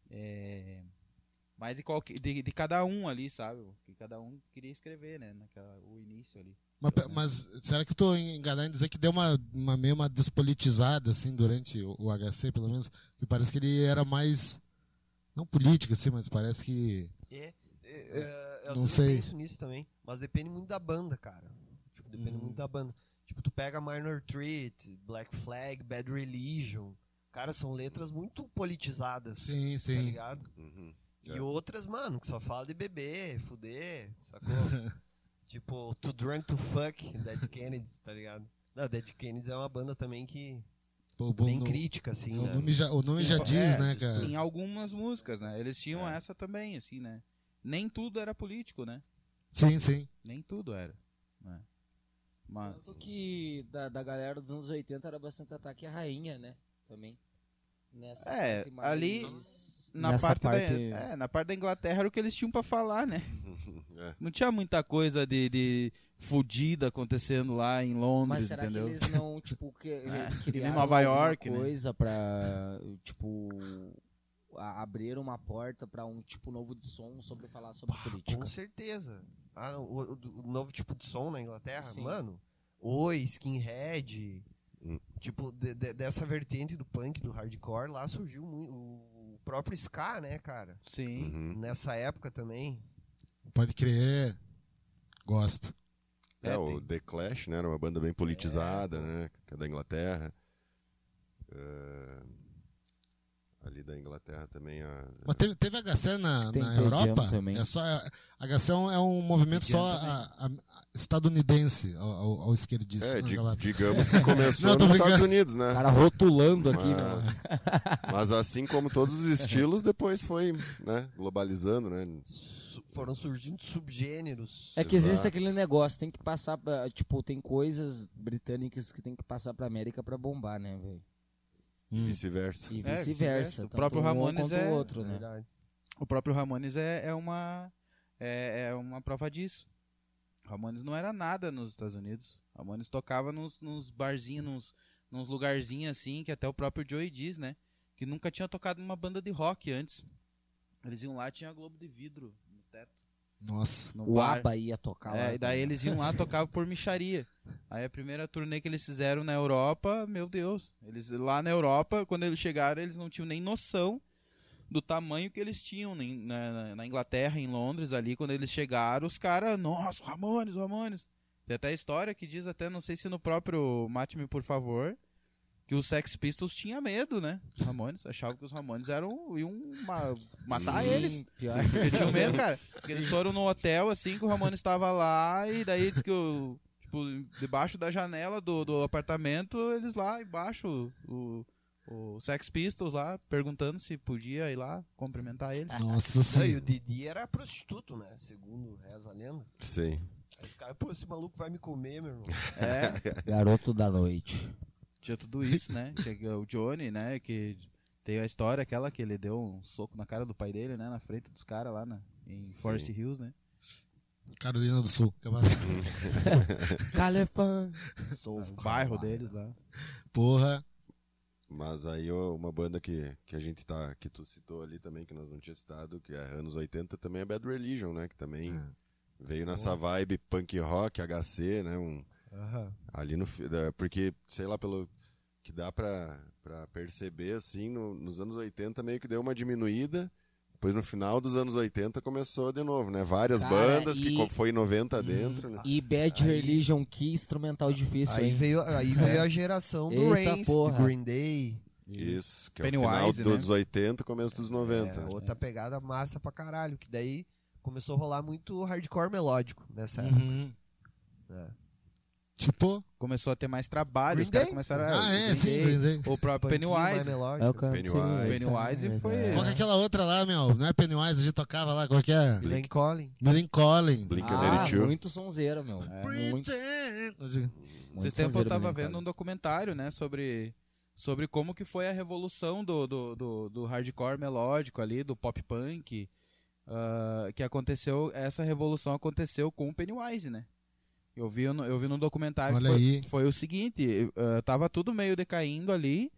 É, mais de, qualquer, de, de cada um ali, sabe? O que cada um queria escrever, né? Naquela, o início ali. Mas, pe- mas será que eu tô enganado em dizer que deu uma, uma meio uma despolitizada, assim, durante o, o H C, pelo menos? Que parece que ele era mais. Não político, assim, mas parece que. É, é, é, eu Não às vezes eu sei. penso nisso também, mas depende muito da banda, cara. Tipo, depende Uhum. muito da banda. Tipo, tu pega Minor Threat, Black Flag, Bad Religion. Cara, são letras muito politizadas, Sim, tá sim. ligado? Uhum. E É. outras, mano, que só fala de beber, fuder, sacou? Tipo, Too Drunk to Fuck, Dead Kennedys, tá ligado? Não, Dead Kennedys é uma banda também que Pô, bom, bem no- crítica, assim, o né? nome já, o nome já É, diz, né, cara? Em algumas músicas, né? Eles tinham É. essa também, assim, né? Nem tudo era político, né? Sim, sim. Nem tudo era. Né? Mas, Tanto que da, da galera dos anos oitenta era bastante ataque à rainha, né? Também. Nessa É, parte mais- ali, na nessa parte, parte- Da, é, na parte da Inglaterra era o que eles tinham pra falar, né? É. Não tinha muita coisa de, de fudida acontecendo lá em Londres, Mas será entendeu? que eles não, tipo, que, É, criaram em Nova alguma York, né? coisa pra, tipo, a- abrir uma porta pra um tipo novo de som sobre falar sobre política? Com certeza. Ah, não, o, o- o novo tipo de som na Inglaterra, Sim. mano. Oi, skinhead. Hum. Tipo, de- de- dessa vertente do punk, do hardcore, lá surgiu muito, o próprio ska, né, cara? Sim. Uhum. Nessa época também. Pode crer. Gosto. É, É, o tem- The Clash, né? Era uma banda bem politizada, né? Que é da Inglaterra. É, ali da Inglaterra também a. Mas teve, teve H C na, Tem na Pearl Jam Europa? também. É só, H C é um, é um movimento Pearl só Jam a- a- estadunidense ao, ao- ao esquerdista. É, né, di- galera? digamos que começou Não, tô nos brincando. Estados Unidos, né? O cara rotulando aqui, né? Mas, mas assim como todos os estilos, depois foi, né, globalizando, né? Su- foram surgindo subgêneros. É que existe Exato. aquele negócio, tem que passar pra, tipo, tem coisas britânicas que tem que passar pra América pra bombar, né, velho? E Hum. vice-versa. E É, vice-versa. vice-versa. O tanto próprio um Ramones quanto é- o outro, né? Verdade. O próprio Ramones é, é uma é, é uma prova disso. O Ramones não era nada nos Estados Unidos. O Ramones tocava nos, nos barzinhos, nos, nos lugarzinhos assim, que até o próprio Joey diz, né? Que nunca tinha tocado numa banda de rock antes. Eles iam lá, tinha Globo de vidro no teto. Nossa. No O bar. ABBA ia tocar lá. É, e daí eles iam lá, tocavam por micharia. Aí a primeira turnê que eles fizeram na Europa, meu Deus. Eles lá na Europa, quando eles chegaram, eles não tinham nem noção do tamanho que eles tinham nem- na, na- na Inglaterra, em Londres, ali, quando eles chegaram, os caras, nossa, o Ramones, o Ramones. Tem até a história que diz, até não sei se no próprio Mate-me Por Favor, que os Sex Pistols tinha medo, né? Os Ramones, achavam que os Ramones eram, iam ma- matar Sim, eles. pior. Porque tinham medo, cara. Porque eles foram no hotel, assim, que o Ramones estava lá, e daí diz que o, tipo, debaixo da janela do, do apartamento, eles lá embaixo, o, o Sex Pistols lá, perguntando se podia ir lá cumprimentar eles. Nossa, Não, e sim. o Didi era prostituto, né? Segundo reza a lenda. Sim. Aí os caras, pô, esse maluco vai me comer, meu irmão. É, Garoto da noite. tinha tudo isso, né? Que o Johnny, né, que tem a história aquela que ele deu um soco na cara do pai dele, né, na frente dos caras lá na, em Forest Hills, né? Carolina do Sul. Calefã. Sou O bairro deles lá. Porra. Mas aí ó, uma banda que, que a gente tá, que tu citou ali também, que nós não tínhamos citado, que é anos oitenta, também é Bad Religion, né? Que também É. veio nessa vibe punk rock, H C, né? Um, Aham. ali no fi- da- porque, sei lá, pelo que dá pra, pra perceber, assim, no- nos anos oitenta meio que deu uma diminuída. Depois no final dos anos oitenta começou de novo, né? Várias Cara, bandas, que e- co- foi noventa dentro, né? E Bad Aí- Religion, que instrumental difícil, Aí hein? veio, aí veio a geração do Eita Reigns, porra. do Green Day. Isso, que é o Pennywise, final né? dos oitenta, começo dos noventa. É, outra pegada massa pra caralho, que daí começou a rolar muito hardcore melódico nessa época. Uhum. É. Tipo. Começou a ter mais trabalho, Green os caras Day? começaram a... Ah, é, Green sim, Day, Green Day. o próprio Punkinho mais Pennywise. melódico. É o canto Pennywise. Pennywise foi- Qual que é aquela outra lá, meu? Não é Pennywise, a gente tocava lá, qual que é? Glenn Collin. Millen Collin. Blink Ah, one eighty-two. muito sonzeiro, meu. Muito, Pretend. muito Esse tempo eu sonzeiro tava mesmo, vendo cara. um documentário, né, sobre, sobre como que foi a revolução do, do, do, do hardcore melódico ali, do pop punk, ah, que aconteceu, essa revolução aconteceu com o Pennywise, né? Eu vi, no- eu vi no documentário Olha que foi, aí. foi o seguinte, ah, tava tudo meio decaindo ali,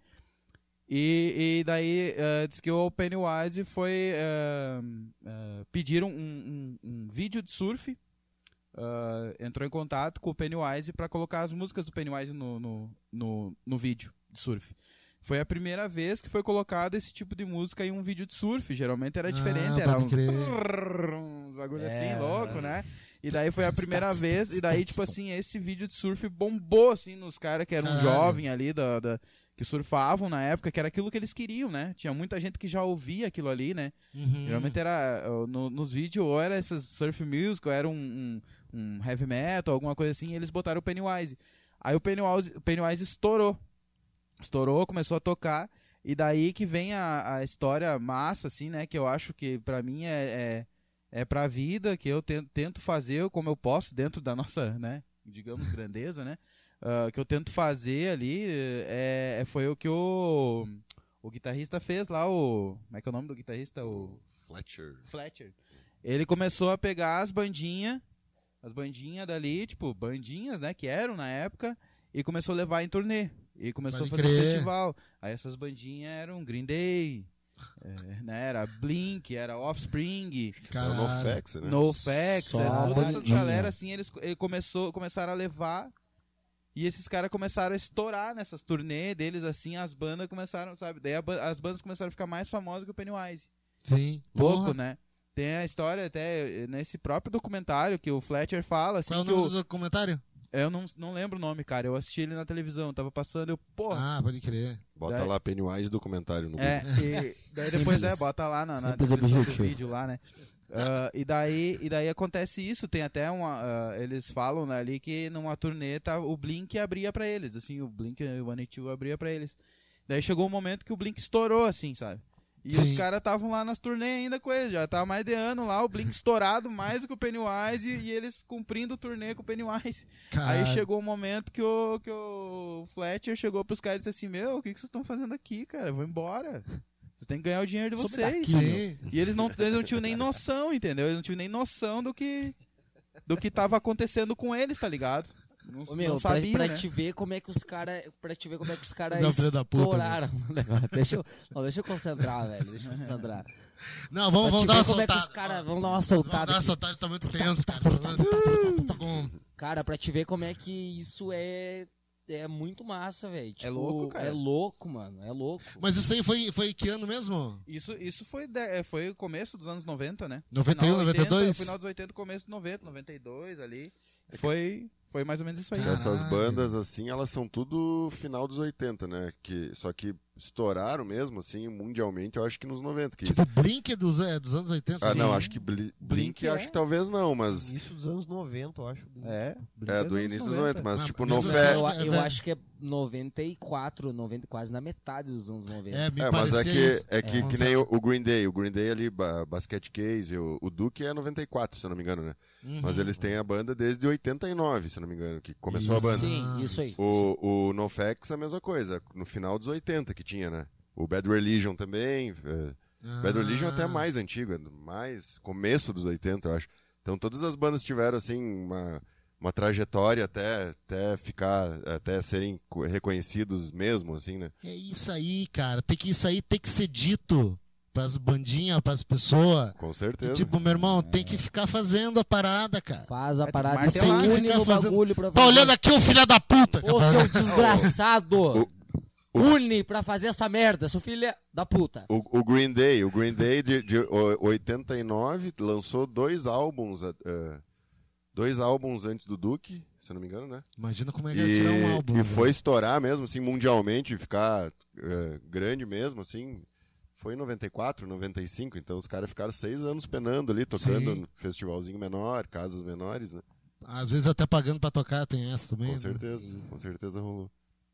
e, e daí ah, diz que o Pennywise foi, ah, ah, pediram um, um, um vídeo de surf, ah, entrou em contato com o Pennywise para colocar as músicas do Pennywise no, no, no, no vídeo de surf. Foi a primeira vez que foi colocado esse tipo de música em um vídeo de surf. Geralmente era diferente, Ah, era pode uns, crer. uns bagulho É. assim, louco, né? E daí foi a primeira vez, e daí, tipo assim, esse vídeo de surf bombou, assim, nos caras que eram Caralho. jovens ali, da, da- que surfavam na época, que era aquilo que eles queriam, né? Tinha muita gente que já ouvia aquilo ali, né? Uhum. Geralmente era, uh, no- nos vídeos, ou era essas surf music, ou era um, um, um heavy metal, alguma coisa assim, e eles botaram o Pennywise. Aí o Pennywise, o Pennywise estourou. Estourou, começou a tocar, e daí que vem a, a história massa, assim, né? Que eu acho que pra mim é, é, é pra vida, que eu tento, tento fazer como eu posso, dentro da nossa, né? Digamos, grandeza, né? Uh, que eu tento fazer ali, é, é- foi o que o, o guitarrista fez lá, o... Como é que é o nome do guitarrista? O... Fletcher. Fletcher. Ele começou a pegar as bandinhas, as bandinhas dali, tipo, bandinhas, né, que eram na época, e começou a levar em turnê. E começou Pode a fazer um crer. festival. Aí essas bandinhas eram Green Day, é, né, era Blink, era Offspring, É o NoFX, né? NoFX, Só essa- a todas essas bandinha. galera, assim, eles ele começou, começaram a levar, e esses caras começaram a estourar nessas turnê deles, assim, as bandas começaram, sabe, daí a ba- as bandas começaram a ficar mais famosas que o Pennywise. Sim. Louco, Porra. né? Tem a história até eh, nesse próprio documentário que o Fletcher fala, assim, Qual é o que nome o- do documentário? eu não, não lembro o nome, cara, eu assisti ele na televisão, tava passando, eu, porra, Ah, pode crer. Bota Daí- lá Pennywise documentário no é, Google. e daí Simples. depois é, bota lá na, na Simples descrição do objetivo. vídeo lá, né? Ah, e, daí, e daí acontece isso, tem até uma. ah, eles falam, né, ali que numa turnê tá, o Blink abria pra eles, assim, o Blink one eighty-two abria pra eles. Daí chegou um momento que o Blink estourou, assim, sabe? E Sim. os caras estavam lá nas turnê ainda com eles, já tava mais de ano lá, o Blink estourado mais do que o Pennywise e, e eles cumprindo o turnê com o Pennywise. Caralho. Aí chegou um momento que o, que o Fletcher chegou pros caras e disse assim: Meu, o que, que vocês estão fazendo aqui, cara? Eu vou embora. Vocês têm que ganhar o dinheiro de Sobe vocês. daqui. Sim. E eles não, eles não tinham nem noção, entendeu? Eles não tinham nem noção do que do que tava acontecendo com eles, tá ligado? Não, Ô, meu, não pra, sabia, pra né? te ver como é que os caras. Pra te ver como é que os caras Não, filho da puta, estouraram o negócio. Deixa eu, não, deixa eu concentrar, velho. Deixa eu concentrar. Não, vamos, Pra vamos te dar ver uma como é que soltada. os caras. Vamos dar uma Vamos soltada. dar uma aqui. soltada, tá muito tenso, cara. Tô com- Cara, pra te ver como é que isso é. É muito massa, velho. Tipo, louco, cara. É louco, mano. É louco. Mas isso aí foi, foi que ano mesmo? Isso, isso foi, de- é, foi o começo dos anos noventa, né? noventa e um, Final noventa e dois? oitenta, Final dos oitenta, começo dos noventa, noventa e dois ali. Foi, Foi mais ou menos isso aí. Caralho. Essas bandas, assim, elas são tudo final dos oitenta, né? Que, só que estouraram mesmo, assim, mundialmente, eu acho que nos noventa. Que... Tipo, Blink é dos, é, dos anos oitenta. Ah, não, Sim. acho que Bli- Blink, Blink acho é. que talvez não, mas... Início dos anos noventa, eu acho. É, É, do início dos noventa, mas Ah, tipo, mesmo no assim, fe... Eu, é, eu velho. acho que é noventa e quatro, noventa, quase na metade dos anos noventa. É, me É, mas é parecia que, isso. é que, É. que nem o, o Green Day. O Green Day ali, ba Basket Case, o, o Duke é noventa e quatro, se eu não me engano, né? Uhum. Mas eles têm a banda desde oitenta e nove, se eu não me engano, que começou Isso. a banda. Sim, isso aí. O, o NoFX é a mesma coisa, no final dos oitenta que tinha, né? O Bad Religion também. É, Ah. Bad Religion é até mais antigo, é mais começo dos oitenta, eu acho. Então todas as bandas tiveram, assim, uma, uma trajetória até, até ficar, até serem co- reconhecidos mesmo, assim, né? É isso aí, cara. Tem que, isso aí tem que ser dito pras bandinhas, pras pessoas. Com certeza. Tipo, meu irmão, tem que ficar fazendo a parada, cara. Faz a que parada e martelar, se né? une Ficar no fazendo- bagulho pra Tá fazer. olhando aqui, ô filho da puta! Ô, seu desgraçado! O- Une pra fazer essa merda, seu filho é da puta. O, o Green Day, o Green Day de, de o- oitenta e nove lançou dois álbuns, eh, eh, dois álbuns antes do Duke, se eu não me engano, né? Imagina como é que ia tirar um álbum. E, e velho. foi estourar mesmo, assim, mundialmente, ficar eh, grande mesmo, assim. Foi em noventa e quatro, noventa e cinco, então os caras ficaram seis anos penando ali, tocando Sim. no festivalzinho menor, casas menores, né? Às vezes até pagando pra tocar, tem essa também. Com né? certeza, com certeza rolou.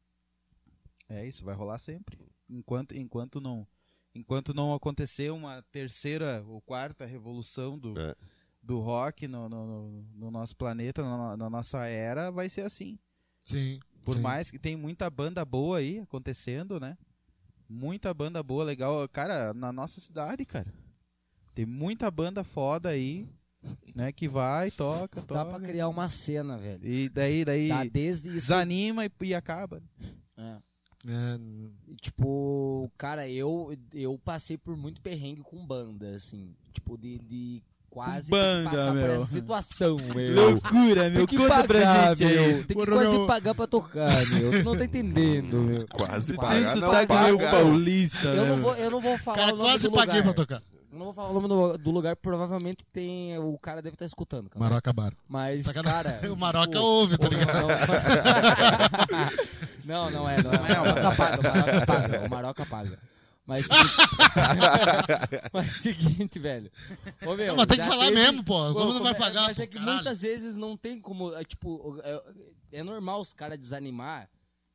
É isso, vai rolar sempre. Enquanto, enquanto não enquanto não acontecer uma terceira ou quarta revolução do, É. do rock no, no, no- no nosso planeta, na, na nossa era, vai ser assim. Sim. Por sim. mais que tem muita banda boa aí acontecendo, né? Muita banda boa, legal. Cara, na nossa cidade, cara. Tem muita banda foda aí, né? Que vai, toca, toca. Dá pra criar uma cena, velho. E daí, daí Dá desde isso. desanima e, e acaba. É. É, E, Tipo, cara, eu, eu passei por muito perrengue com banda, assim. Tipo, de, de quase Com ter que banda, passar por meu. essa situação, meu. Loucura, Tem que pagar, meu. Tem que Porra, quase meu. pagar pra tocar, meu. Tu não tá entendendo, meu. Quase Tem pagar, não sotaque meio paga. paulista, Eu né? não vou, eu não vou falar cara, o nome quase do paguei lugar. pra tocar. Eu não vou falar o nome do, do lugar, provavelmente tem. O cara deve estar escutando, cara. Maroca Bar. Mas, Sacanagem. cara. O Maroca tipo, ouve, tá o- ligado? Não, não é, não é. O Maroca paga, o Maroca paga. O Maroca paga. Mas. Mas seguinte, velho. Ô, meu, Não, mas tem que já falar teve- mesmo, pô. Como não vai é- pagar, Mas pô, é que caralho? muitas vezes não tem como. É, tipo, é, é normal os caras desanimar.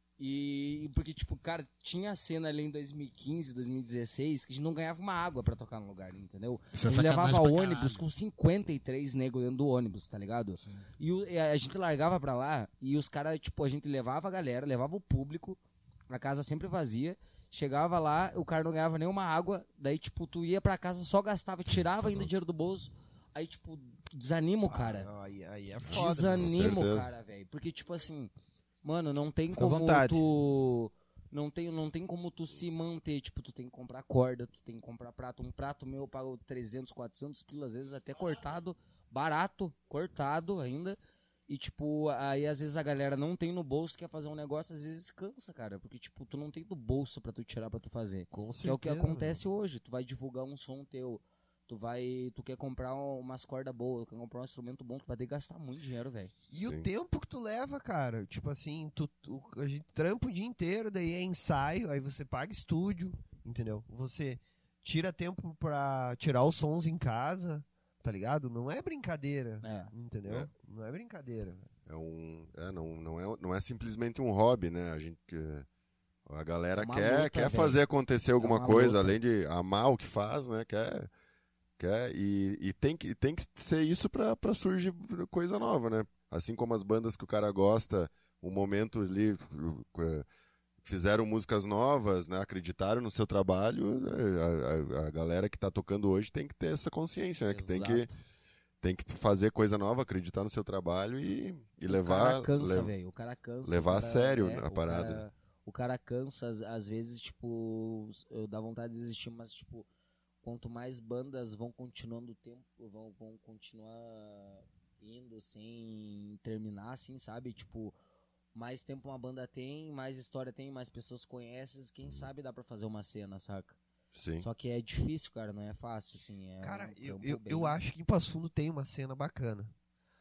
E porque, tipo, cara, tinha a cena ali em dois mil e quinze, dois mil e dezesseis que a gente não ganhava uma água pra tocar no lugar, entendeu? Isso é a gente sacanagem levava pra ônibus caralho. com cinquenta e três negros dentro do ônibus, tá ligado? E, o- e a gente largava pra lá e os caras, tipo, a gente levava a galera, levava o público, a casa sempre vazia, chegava lá, o cara não ganhava nenhuma água, daí, tipo, tu ia pra casa, só gastava, tirava ainda dinheiro do bolso, aí, tipo, desanima o cara. Ah, aí, aí é foda. Desanima o certeza. cara, velho. Porque, tipo assim, mano, não tem Fica à como vontade. tu. Não tem, não tem como tu se manter. Tipo, tu tem que comprar corda, tu tem que comprar prato. Um prato meu eu pago trezentos, quatrocentos pila, às vezes até cortado, barato, cortado ainda. E, tipo, aí às vezes a galera não tem no bolso, quer fazer um negócio, às vezes cansa, cara. Porque, tipo, tu não tem do bolso pra tu tirar pra tu fazer. Com Que é o que certeza, acontece hoje. Tu vai divulgar um som teu. Tu vai. Tu quer comprar umas cordas boas, quer comprar um instrumento bom, tu vai ter que gastar muito dinheiro, velho. E Sim. o tempo que tu leva, cara, tipo assim, tu, tu- a gente trampa o dia inteiro, daí é ensaio, aí você paga estúdio, entendeu? Você tira tempo pra tirar os sons em casa, tá ligado? Não é brincadeira, É. entendeu? É. Não é brincadeira. É um, é, não, não, é, não é simplesmente um hobby, né? A gente que- a galera É uma quer, luta, quer velho. fazer acontecer alguma uma coisa, luta. além de amar o que faz, né? Quer, quer e, e tem que tem que ser isso pra pra surgir coisa nova, né? Assim como as bandas que o cara gosta, um momento ali eh, fizeram músicas novas, né? Acreditaram no seu trabalho, eh, a, a, a galera que tá tocando hoje tem que ter essa consciência, né? Que tem que Exato. tem que fazer coisa nova, acreditar no seu trabalho e, e O levar. cara cansa, le- velho. O cara cansa. levar o a cara- sério é, a o parada. cara- o cara cansa, às, às vezes, tipo, eu dá vontade de desistir, mas, tipo, quanto mais bandas vão continuando o tempo, vão, vão continuar indo sem terminar, assim, sabe? Tipo, mais tempo uma banda tem, mais história tem, mais pessoas conhecem, quem sabe dá pra fazer uma cena, saca? Sim. Só que é difícil, cara, não é fácil, assim. É Cara, um eu, trampo eu, bem- eu acho que em Passo Fundo tem uma cena bacana.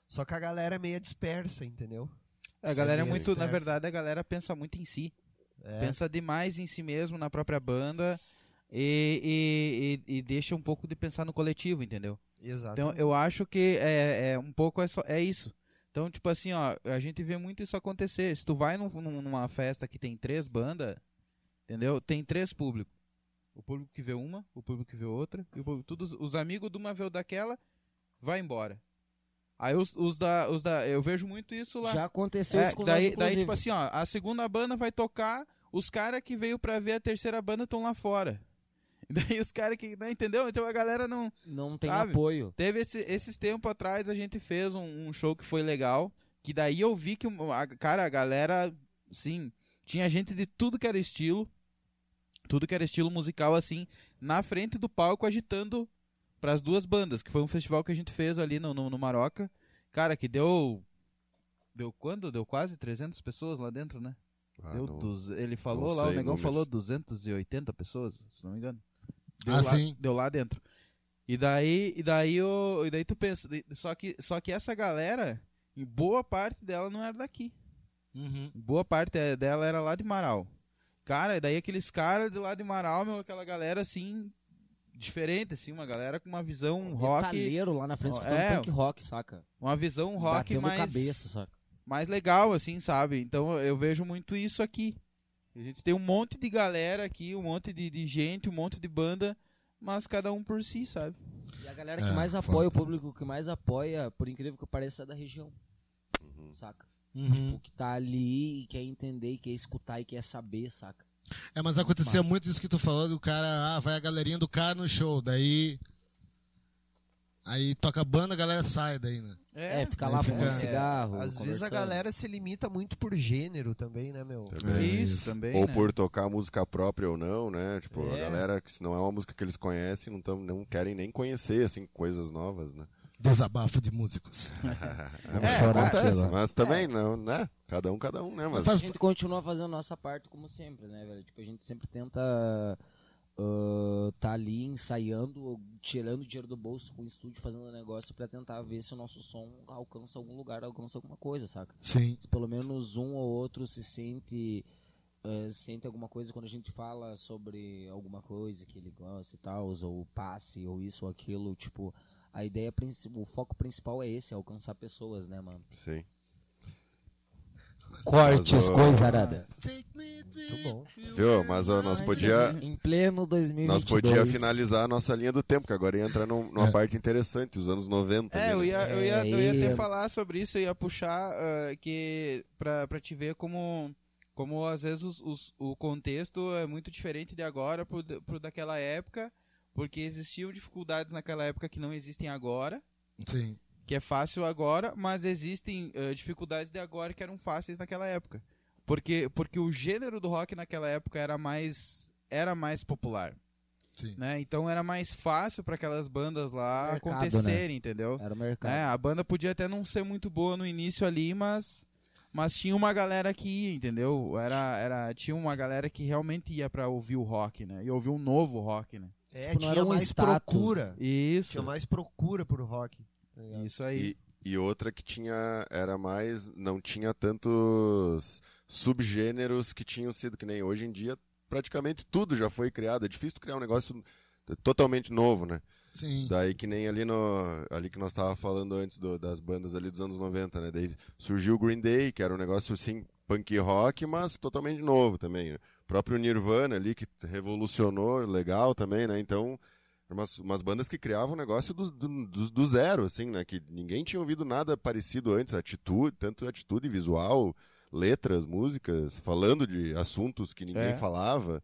Só que a galera é meio dispersa, entendeu? A galera é Sim, muito, dispersa. na verdade, a galera pensa muito em si. É. Pensa demais em si mesmo, na própria banda, e, e, e, e deixa um pouco de pensar no coletivo, entendeu? Exato. Então, eu acho que é, é um pouco é, só, é isso. Então, tipo assim, ó, a gente vê muito isso acontecer. Se tu vai num, numa festa que tem três bandas, entendeu? Tem três públicos. O público que vê uma, o público que vê outra, e o público, todos os amigos de uma vê o daquela, vai embora. Aí os, os, da, os da... Eu vejo muito isso lá. Já aconteceu É, isso com daí, nós, daí, inclusive. tipo assim, ó, a segunda banda vai tocar, os caras que veio pra ver a terceira banda estão lá fora. E daí os caras que... Né, entendeu? Então a galera não... Não tem sabe? apoio. Teve esse, esses tempos atrás, a gente fez um, um show que foi legal, que daí eu vi que, a, cara, a galera, sim, tinha gente de tudo que era estilo, tudo que era estilo musical, assim, na frente do palco agitando pras duas bandas, que foi um festival que a gente fez ali no, no, no Maroca. Cara, que deu... Deu quando? Deu quase trezentas pessoas lá dentro, né? Ah, Deu não- duz- ele falou não lá, o sei negão números. falou duzentas e oitenta pessoas, se não me engano. Deu, Ah, lá, sim. deu lá dentro. E daí, e daí, o, e daí tu pensa, de- só que, só que essa galera, em boa parte dela não era daqui. Uhum. Boa parte é- dela era lá de Marau. Cara, e daí aqueles caras de lá de Marau, meu, aquela galera assim, diferente, assim, uma galera com uma visão rock, Metalheiro lá na frente Ó, escutando é. punk rock, saca? uma visão rock Batendo mais, cabeça, saca? mais legal, assim, sabe? Então eu vejo muito isso aqui. A gente tem um monte de galera aqui, um monte de, de gente, um monte de banda, mas cada um por si, sabe? E a galera que É, mais foda. apoia, o público que mais apoia, por incrível que pareça, é da região. Saca? Uhum. O que tá ali e quer entender, e quer escutar e quer saber, saca? É, mas acontecia Massa. muito isso que tu falou, do cara, ah, vai a galerinha do cara no show, daí... Aí toca a banda, a galera sai daí, né? É, fica aí lá fica- fumando É, cigarro. Às vezes a conversando. galera se limita muito por gênero também, né, meu? Também. É Isso, isso. também, Ou né? por tocar música própria ou não, né? Tipo, a É. galera que se não é uma música que eles conhecem, não, tão, não querem nem conhecer, assim, coisas novas, né? Desabafo de músicos. É, chorar aqui acontece, agora. mas também, não, né? Cada um, cada um, né? Mas A gente continua fazendo a nossa parte como sempre, né, velho? Tipo, a gente sempre tenta uh, tá ali ensaiando, tirando dinheiro do bolso com o estúdio, fazendo negócio pra tentar ver se o nosso som alcança algum lugar, alcança alguma coisa, saca? Sim. Se pelo menos um ou outro se sente uh, sente alguma coisa quando a gente fala sobre alguma coisa que ele gosta e tal, ou passe, ou isso ou aquilo, tipo, a ideia, princi- o foco principal é esse, é alcançar pessoas, né, mano? sim. Cortes, Mas, ó, coisa arada. Muito bom. Viu? Mas ó, nós podia, Em pleno dois mil e vinte nós e dois. podia finalizar a nossa linha do tempo, que agora ia entrar num- numa É. parte interessante, os anos noventa. É, eu ali, né? ia, eu ia, eu ia É, até e- falar sobre isso, eu ia puxar ah, que pra, pra te ver como, como às vezes os, os- o contexto é muito diferente de agora pro, pro daquela época, porque existiam dificuldades naquela época que não existem agora, Sim. que é fácil agora, mas existem ah, dificuldades de agora que eram fáceis naquela época. Porque, porque o gênero do rock naquela época era mais, era mais popular. Sim. Né? Então era mais fácil para aquelas bandas lá Mercado, acontecerem, entendeu? Era o mercado. É, a banda podia até não ser muito boa no início ali, mas, mas tinha uma galera que ia, entendeu? Era, era, tinha uma galera que realmente ia pra ouvir o rock, né? E ouvir um novo rock, né? É, Tipo, não tinha era um mais status. procura. Isso, Tinha mais procura por rock. tá ligado? isso aí. E, e outra que tinha, era mais, não tinha tantos subgêneros que tinham sido, que nem hoje em dia, praticamente tudo já foi criado. É difícil tu criar um negócio totalmente novo, né? Sim. Daí que nem ali no ali que nós tava falando antes do- das bandas ali dos anos noventa, né? Daí surgiu o Green Day, que era um negócio assim punk rock, mas totalmente novo também. O próprio Nirvana ali que revolucionou, legal também, né? Então, umas, umas bandas que criavam um negócio do, do, do, do zero, assim, né? Que ninguém tinha ouvido nada parecido antes, atitude, tanto atitude visual, letras, músicas, falando de assuntos que ninguém É. falava.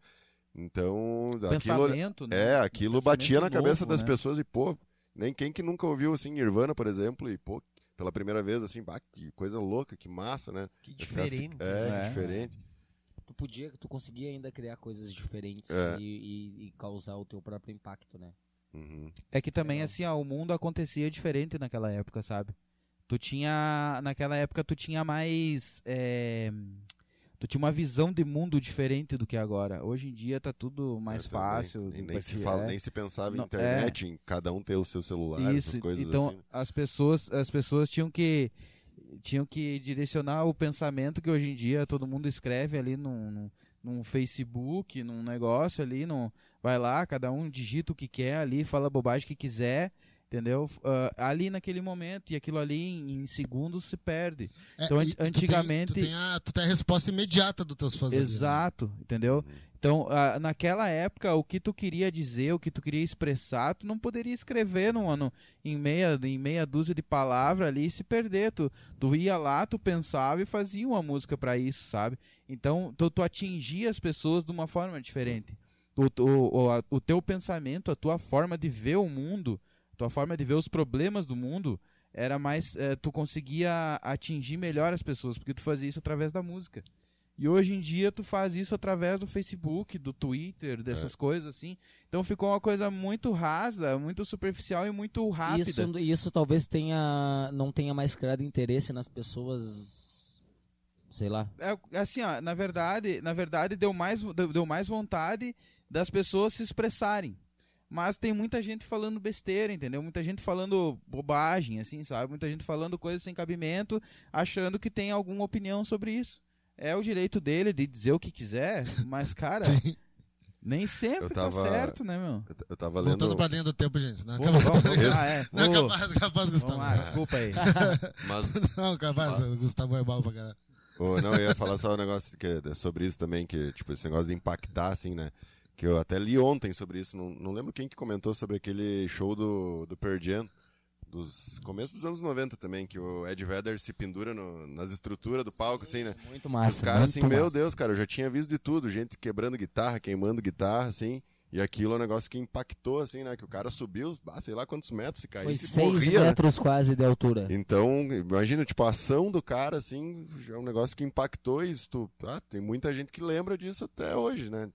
Então, aquilo, Pensamento, né? é, aquilo Um batia na pensamento cabeça novo, das né? pessoas e, pô, nem quem que nunca ouviu, assim, Nirvana, por exemplo, e, pô, pela primeira vez, assim, bah, que coisa louca, que massa, né? Que diferente. É, É. diferente. Tu podia, tu conseguia ainda criar coisas diferentes É. e, e- e causar o teu próprio impacto, né? Uhum. É que também, Legal. assim, ó, o mundo acontecia diferente naquela época, sabe? Tu tinha, naquela época, tu tinha mais, é, tu tinha uma visão de mundo diferente do que agora. Hoje em dia tá tudo mais É, fácil. Nem, do nem, se que fala, é. nem se pensava Não, em internet, em cada um ter o seu celular, Isso, essas coisas então assim. as pessoas, as pessoas tinham que tinham que direcionar o pensamento que hoje em dia todo mundo escreve ali num, num, num Facebook, num negócio ali, num, vai lá, cada um digita o que quer ali, fala a bobagem que quiser, entendeu? Uh, ali naquele momento, e aquilo ali em, em segundos se perde. É, Então, e- e tu tem- antigamente... Tu tem, a, tu tem a resposta imediata dos teus fãs. ali, né? Exato, entendeu? Então, ah, naquela época, o que tu queria dizer, o que tu queria expressar, tu não poderia escrever num ano em meia, em meia dúzia de palavras ali e se perder. Tu, tu ia lá, tu pensava e fazia uma música pra isso, sabe? Então, tu, tu atingia as pessoas de uma forma diferente. O, o, o, a- o teu pensamento, a tua forma de ver o mundo, a tua forma de ver os problemas do mundo, era mais, eh, tu conseguia atingir melhor as pessoas, porque tu fazia isso através da música. E hoje em dia tu faz isso através do Facebook, do Twitter, dessas coisas assim. Então ficou uma coisa muito rasa, muito superficial e muito rápida. Isso, isso talvez tenha, não tenha mais criado interesse nas pessoas, sei lá. É, assim, ó, na verdade, na verdade deu mais, deu, deu mais vontade das pessoas se expressarem. Mas tem muita gente falando besteira, entendeu? Muita gente falando bobagem, assim, sabe? Muita gente falando coisas sem cabimento, achando que tem alguma opinião sobre isso. É o direito dele de dizer o que quiser, mas, cara, nem sempre Eu tava- tá certo, né, meu? Eu, eu tava lendo... Voltando pra linha do tempo, gente. Não, Vamos, capaz, vamos, vamos, ah, é. não, Vou- capaz, capaz, Gustavo. Vamos lá, desculpa aí. Mas, Não, capaz, o Gustavo é mal pra caralho. Ô, não, eu ia falar só um negócio que, é sobre isso também, que, tipo, esse negócio de impactar, assim, né? Que eu até li ontem sobre isso, não, não lembro quem que comentou sobre aquele show do, do Pearl Jam, dos começos dos anos noventa também, que o Ed Vedder se pendura no- nas estruturas do palco, assim, né? Muito Os massa. caras, muito assim, meu massa. Deus, cara, eu já tinha visto de tudo, gente quebrando guitarra, queimando guitarra, assim, e aquilo é um negócio que impactou, assim, né? Que o cara subiu, ah, sei lá quantos metros, se Foi caísse, seis morria, né? metros quase de altura. Então, imagina, tipo, a ação do cara, assim, é um negócio que impactou isso. Tu, ah, tem muita gente que lembra disso até hoje, né?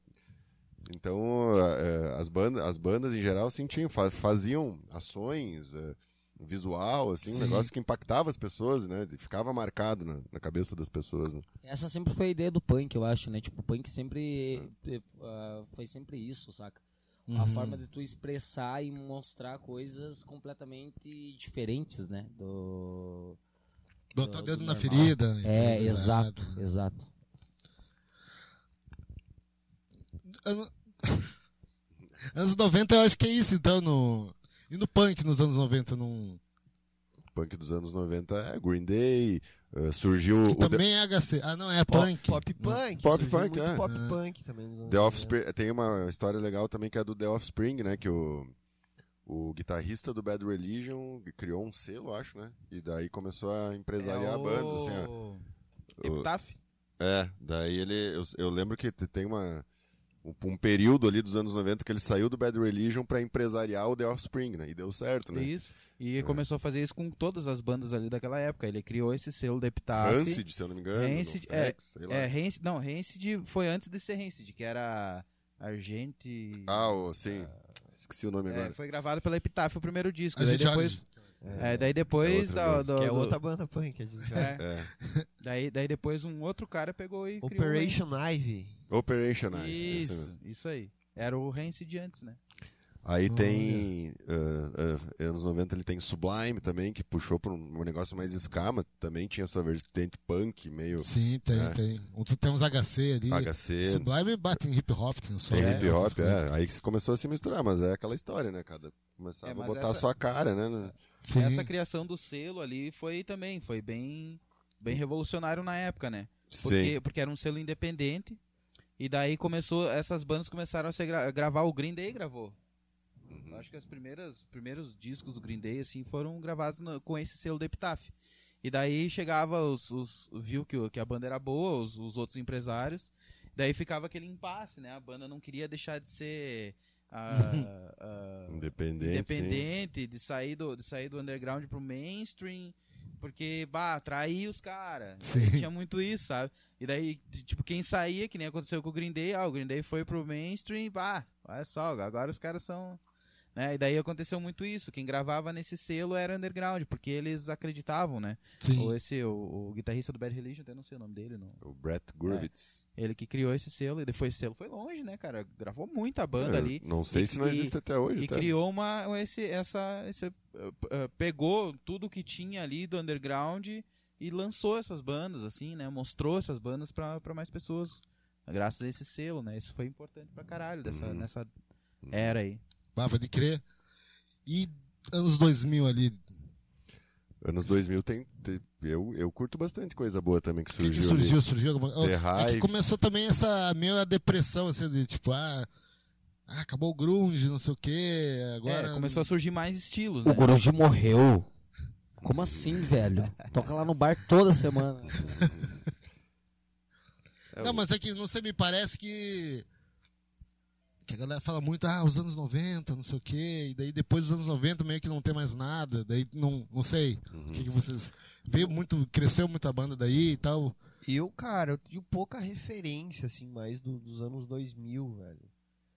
Então, é, as, bandas, as bandas, em geral, assim, tinham, fa- faziam ações, é, visual, assim, um Sim. negócio que impactava as pessoas, né? E ficava marcado na, na cabeça das pessoas, né? Essa sempre foi a ideia do punk, eu acho, né? Tipo, o punk sempre eh, ah, foi sempre isso, saca? A Uhum. forma de tu expressar e mostrar coisas completamente diferentes, né? Do... Botar o do- dedo do na normal. ferida. É, entendeu? exato, exato. Ano- Anos noventa eu acho que é isso, então, no... E no punk nos anos noventa, não... O punk dos anos noventa é Green Day, eh, surgiu Que o The, também é H C. Ah, não, é Pop, punk. pop punk. Pop surgiu punk, muito é. pop Ah. punk também nos anos The noventa. Offspring. Tem uma história legal também que é do The Offspring, né? Que o, o guitarrista do Bad Religion criou um selo, acho, né? E daí começou a empresariar É o- bandas, assim, ó. O- Epitaph? É, daí ele. Eu, eu lembro que te- tem uma. Um, um período ali dos anos noventa que ele saiu do Bad Religion pra empresariar o The Offspring, né? E deu certo, né? Isso. E começou a fazer isso com todas as bandas ali daquela época. Ele criou esse selo da Epitaph. Rancid, se eu não me engano. Rancid, no é, Flex, sei lá. É, Rancid, não, Rancid foi antes de ser Rancid, que era Argente... Ah, o, sim. Esqueci o nome É, agora. foi gravado pela Epitaph o primeiro disco. A Daí gente olha depois, isso. é, daí depois É da- outra do- Que é do- outra banda punk. A gente é, É. daí, daí depois um outro cara pegou e criou Operation Ivy. Operation o Ivy, esse Isso, mesmo. isso aí. Era o Rancid antes, né? Aí tem. ah, ah, anos noventa ele tem Sublime também, que puxou pra um, um negócio mais ska, mas também tinha sua vertente punk, meio Sim, tem, É. tem. Um- Tem uns H C ali. H C. Sublime bate em hip hop, tem som. Tem né, hip essas hop, coisas. é. Aí que começou a se misturar, mas é aquela história, né? Cada começava É, a mas botar a essa- sua cara, né? né? Sim. Essa criação do selo ali foi também, foi bem, bem revolucionário na época, né? Porque, Sim. porque era um selo independente. E daí começou, essas bandas começaram a ser gra- gravar, o Green Day gravou. Eu acho que os primeiros, primeiros discos do Green Day assim foram gravados no- com esse selo da Epitaph. E daí chegava os, os viu que, o- que a banda era boa, os, os outros empresários. Daí ficava aquele impasse, né? A banda não queria deixar de ser ah, ah, Independente. independente, de sair do de sair do underground pro mainstream, porque bah, atraía os caras. Sim. Tinha muito isso, sabe? E daí, t- tipo, quem saía, que nem aconteceu com o Green Day, ah, o Green Day foi pro mainstream, bah, olha só, agora os caras são Né? E daí aconteceu muito isso. Quem gravava nesse selo era underground, porque eles acreditavam, né? Sim. Ou esse, o, o guitarrista do Bad Religion, até não sei o nome dele. Não. O Brett Gurewitz. Ele que criou esse selo, e depois esse selo foi longe, né, cara? Gravou muita banda É, ali. não sei E- se não e- existe até hoje. E tá? criou uma, esse, essa, esse, uh, uh, pegou tudo que tinha ali do underground e lançou essas bandas, assim, né? Mostrou essas bandas pra, pra mais pessoas, graças a esse selo, né? Isso foi importante pra caralho dessa, Uhum. nessa era aí. Ah, pode crer. E anos dois mil ali, Anos dois mil tem, tem- eu, eu curto bastante coisa boa também que o que, surgiu. que surgiu? Surgiu alguma The É que Hives. começou também essa meio a depressão, assim, de tipo, ah, ah, acabou o grunge, não sei o quê, agora... É, começou a surgir mais estilos, O né? Grunge morreu. Como assim, velho? Toca lá no bar toda semana. É, Não, o- mas é que, não sei, me parece que... Que a galera fala muito, ah, os anos noventa, não sei o quê, e daí depois dos anos noventa meio que não tem mais nada, daí não, não sei, o que, que vocês... Veio muito, cresceu muito a banda daí e tal. Eu, cara, eu tenho pouca referência, assim, mais do- dos anos dois mil, velho.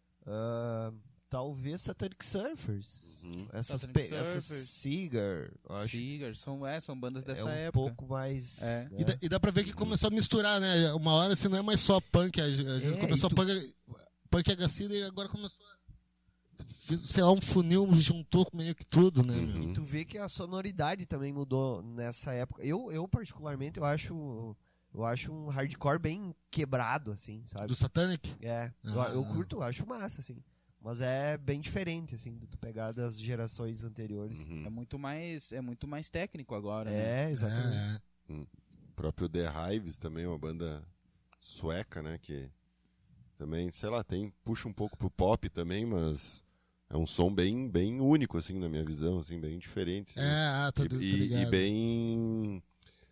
Ah, talvez Satanic Surfers. Uhum. Essas, Satanic pe- essas Surfers. Seeger, eu acho. Seeger, são, é, são bandas É dessa um época. pouco mais... É. né? E, dá, e dá pra ver que começou a misturar, né? Uma hora, assim, não é mais só punk, a gente, a gente É, começou e tu- a punk, punk agacida e agora começou a... Sei lá, um funil juntou meio que tudo, né, meu? Uhum. E tu vê que a sonoridade também mudou nessa época. Eu, eu particularmente, eu acho, eu acho um hardcore bem quebrado, assim, sabe? Do Satanic? É, eu, Ah. eu curto, eu acho massa, assim. Mas é bem diferente, assim, de tu pegar das gerações anteriores. Uhum. É muito mais, é muito mais técnico agora, né? É, exatamente. É, é. O próprio The Hives também, uma banda sueca, né? Que também, sei lá, tem, puxa um pouco pro pop também, mas é um som bem, bem único, assim, na minha visão, assim, bem diferente. assim. É, ah, tô, e, tô e- ligado. e bem.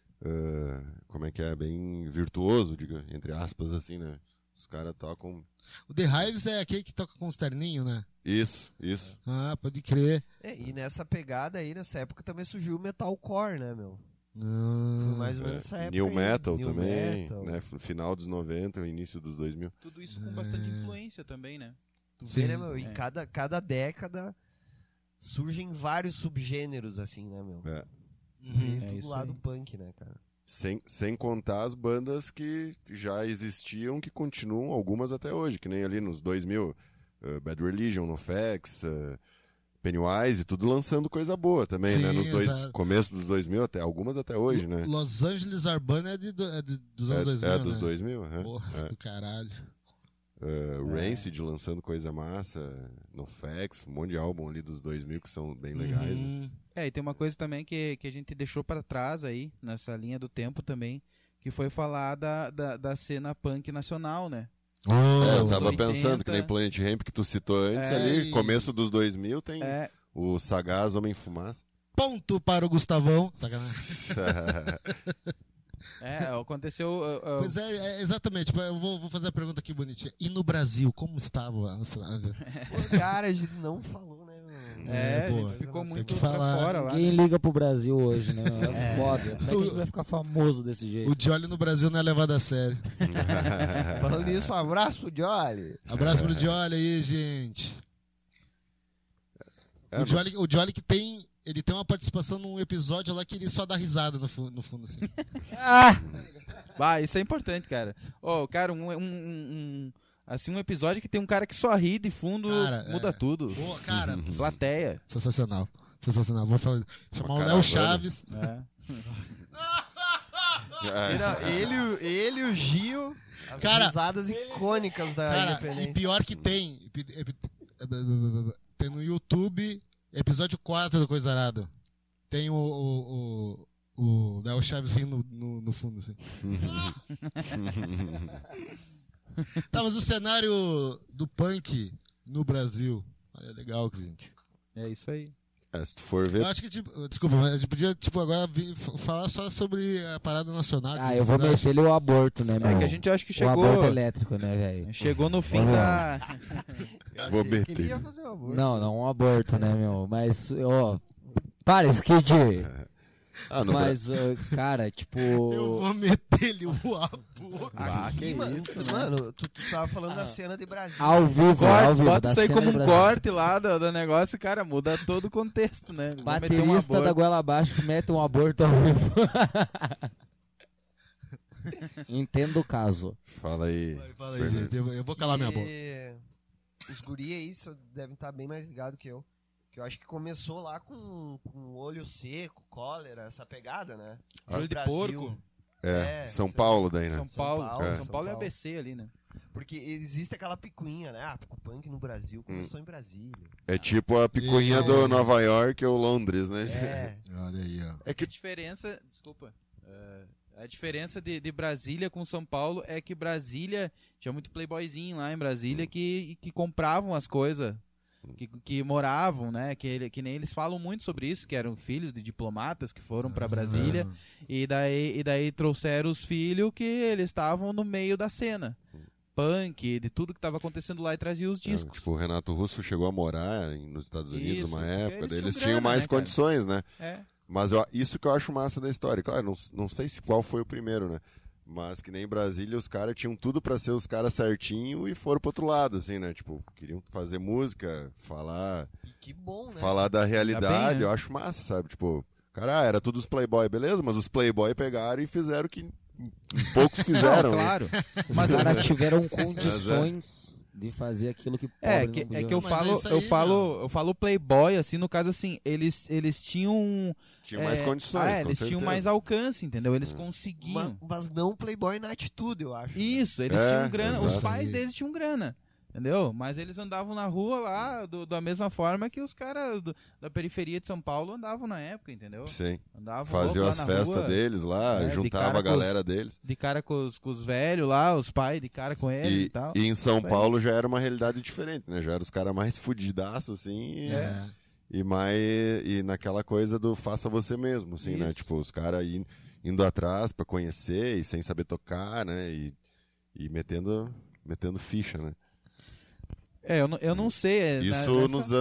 ah, como é que é? Bem virtuoso, diga, entre aspas, assim, né? Os caras tocam. O The Hives é aquele que toca com os terninhos, né? Isso, isso. Ah, pode crer. É, e nessa pegada aí, nessa época também surgiu o metalcore, né, meu? Foi Ah, mais ou É, menos nessa época New aí. Metal New também, Metal. né? No final dos noventa, início dos dois mil. Tudo isso com bastante influência também, né? Tu vê, né, Sim. meu? E É. cada, cada década surgem vários subgêneros, assim, né, meu? É. uhum. E É tudo isso lá aí. do punk, né, cara? Sem, sem contar as bandas que já existiam, que continuam, algumas até hoje, que nem ali nos dois mil, uh, Bad Religion, NoFX, uh, Pennywise, tudo lançando coisa boa também, Sim, né? Nos dois, exato. começo dos dois mil, até, algumas até hoje, né? Los Angeles Urbana é, de, do- é de- dos anos É, dois mil, é né? dos dois mil, é. Porra, É. do caralho. Uh, Rancid lançando coisa massa, NoFX, um monte de álbum ali dos dois mil que são bem legais, né? Uhum. É, e tem uma coisa também que, que a gente deixou pra trás aí, nessa linha do tempo também, que foi falar da, da, da cena punk nacional, né? Oh, É, eu Os tava oitenta. pensando que nem Planet Ramp que tu citou antes É, ali, e- começo dos dois mil tem É, o Sagaz Homem Fumaça. Ponto para o Gustavão. Sacanagem. é aconteceu... uh, uh, Pois é, é, exatamente. Eu vou, vou fazer a pergunta aqui bonitinha. E no Brasil, como estava a cidade? Pô, cara, a gente não falou, né, meu? É, É, pô, a gente ficou tem muito que pra falar. fora lá. Ninguém né? liga pro Brasil hoje, né? É foda. Como é que a gente vai ficar famoso desse jeito? O Jolly no Brasil não é levado a sério. Falando nisso, um abraço pro Jolly. Abraço pro Jolly aí, gente. É, o, Jolly, o Jolly que tem... Ele tem uma participação num episódio lá que ele só dá risada no, fu- no fundo, assim. Ah! Bah, isso é importante, cara. Ô, cara, um, um, um- um- assim, um episódio que tem um cara que só ri de fundo Cara, muda é. tudo. Pô, cara, Plateia. sensacional. Sensacional. Vou falar, chamar o Léo caravana. Chaves. É. É. Ele, o- ele e o Gio, as Cara, risadas icônicas da Cara, e Independência. pior que tem. epi- epi- Tem no YouTube, episódio quatro do Coisa Arado. Tem o, o, o, o Léo Chaves rindo no, no fundo, assim. Tá, mas o cenário do punk no Brasil. É legal, gente. É isso aí. É, se tu for ver, Eu acho que, tipo, desculpa, mas a gente podia, tipo, agora vir f- falar só sobre a parada nacional. Ah, que eu vou vocês acham? meter ele o aborto, né, É meu? que a gente acha que O chegou. aborto elétrico, né, velho? Chegou no fim Vamos da. vou Achei que meter. ele ia fazer um aborto. Não, não um aborto, né, meu? Mas, ó, para, Skid. Ah, no Mas, uh, cara, tipo... Eu vou meter-lhe o aborto. Ah, que mano, isso, né? mano, tu, tu tava falando da cena de Brasília. Ao vivo, ao Cortes, vivo, bota da isso aí cena como do um Brasil. corte lá do, do negócio, cara, muda todo o contexto, né? Vou meter um Baterista da aborto. goela abaixo mete um aborto ao vivo. Entendo o caso. Fala aí. Vai, fala aí, gente. Eu, eu vou calar minha boca. Que Os guri aí só devem estar bem mais ligados que eu. Que eu acho que começou lá com, com olho seco, cólera, essa pegada, né? Olho de Brasil. porco. É, É, São São- Paulo daí, né? São São Paulo. Paulo, São é. Paulo São é Paulo. A B C ali, né? Porque existe aquela picuinha, né? Ah, o punk no Brasil começou em Brasília. É tipo a picuinha É. do Nova York ou Londres, né? É. Olha aí, ó. É A que diferença, desculpa, é, a diferença de, de Brasília com São Paulo é que Brasília tinha muito playboyzinho lá em Brasília que, que compravam as coisas, que, que moravam, né? Que, ele, que nem eles falam muito sobre isso, que eram filhos de diplomatas que foram para Brasília e daí, e daí trouxeram os filhos que eles estavam no meio da cena. Punk, de tudo que estava acontecendo lá e trazia os É, discos. tipo, o Renato Russo chegou a morar em- nos Estados Unidos Isso, uma porque época, eles daí tinham eles grana, tinham mais né, cara? condições, né? É. Mas eu- isso que eu acho massa da história. Claro, não, não sei se qual foi o primeiro, né? Mas que nem em Brasília, os caras tinham tudo pra ser os caras certinho e foram pro outro lado, assim, né? Tipo, queriam fazer música, falar, E que bom, né? falar da realidade, né? eu acho massa, sabe? Tipo, cara, ah, era tudo os playboy, beleza, mas os playboy pegaram e fizeram o que poucos fizeram. Não, né? claro. Os Mas caras tiveram condições de fazer aquilo que pobre É, não que, podia. é que eu Mas é falo, isso aí, eu falo, meu. eu falo playboy, assim, no caso assim, eles, eles tinham. Tinham mais é, condições, ah, é, com eles certeza. tinham mais alcance, entendeu? Eles Hum. conseguiam. Ma- Mas não playboy na atitude, eu acho. né? Isso, eles É, tinham grana. Os exato. pais deles tinham grana. Entendeu? Mas eles andavam na rua lá do- da mesma forma que os caras do- da periferia de São Paulo andavam na época, entendeu? Sim. Andavam Faziam lá as na festas rua, deles lá, é, de juntava cara a com galera os- deles. de cara com os, com os velhos lá, os pais de cara com eles e, E, tal. e em São Isso aí. Paulo já era uma realidade diferente, né? Já eram os caras mais fudidaços, assim, e, É. e mais e naquela coisa do faça você mesmo, assim, né? Isso. Tipo, os caras in- indo atrás pra conhecer e sem saber tocar, né? E, e metendo, metendo ficha, né? É, eu não, eu não sei. é, na- Isso nessa- nos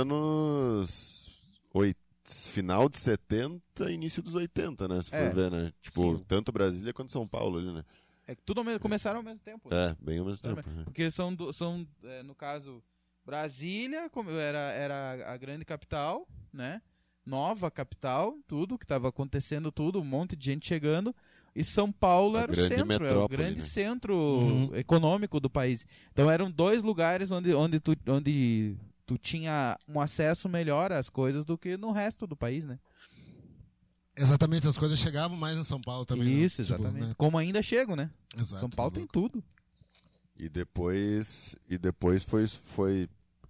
anos oit... final de setenta, início dos oitenta, né? Se for É. ver, né? Tipo, Sim. tanto Brasília quanto São Paulo ali, né? É que tudo ao mesmo- começaram ao mesmo tempo. né? É, bem ao mesmo Também. tempo. né? Porque são, do- são é, no caso, Brasília como era, era a grande capital, né? Nova capital, tudo que estava acontecendo, tudo, um monte de gente chegando. E São Paulo A era o grande centro, era o metrópole, grande né? centro Uhum. econômico do país. Então eram dois lugares onde, onde, tu, onde tu tinha um acesso melhor às coisas do que no resto do país, né? Exatamente, as coisas chegavam mais em São Paulo também. né? Isso, Tipo, exatamente. né? Como ainda chegam, né? Exato, São Paulo tá tem louco. tudo. E depois, e depois foi, foi,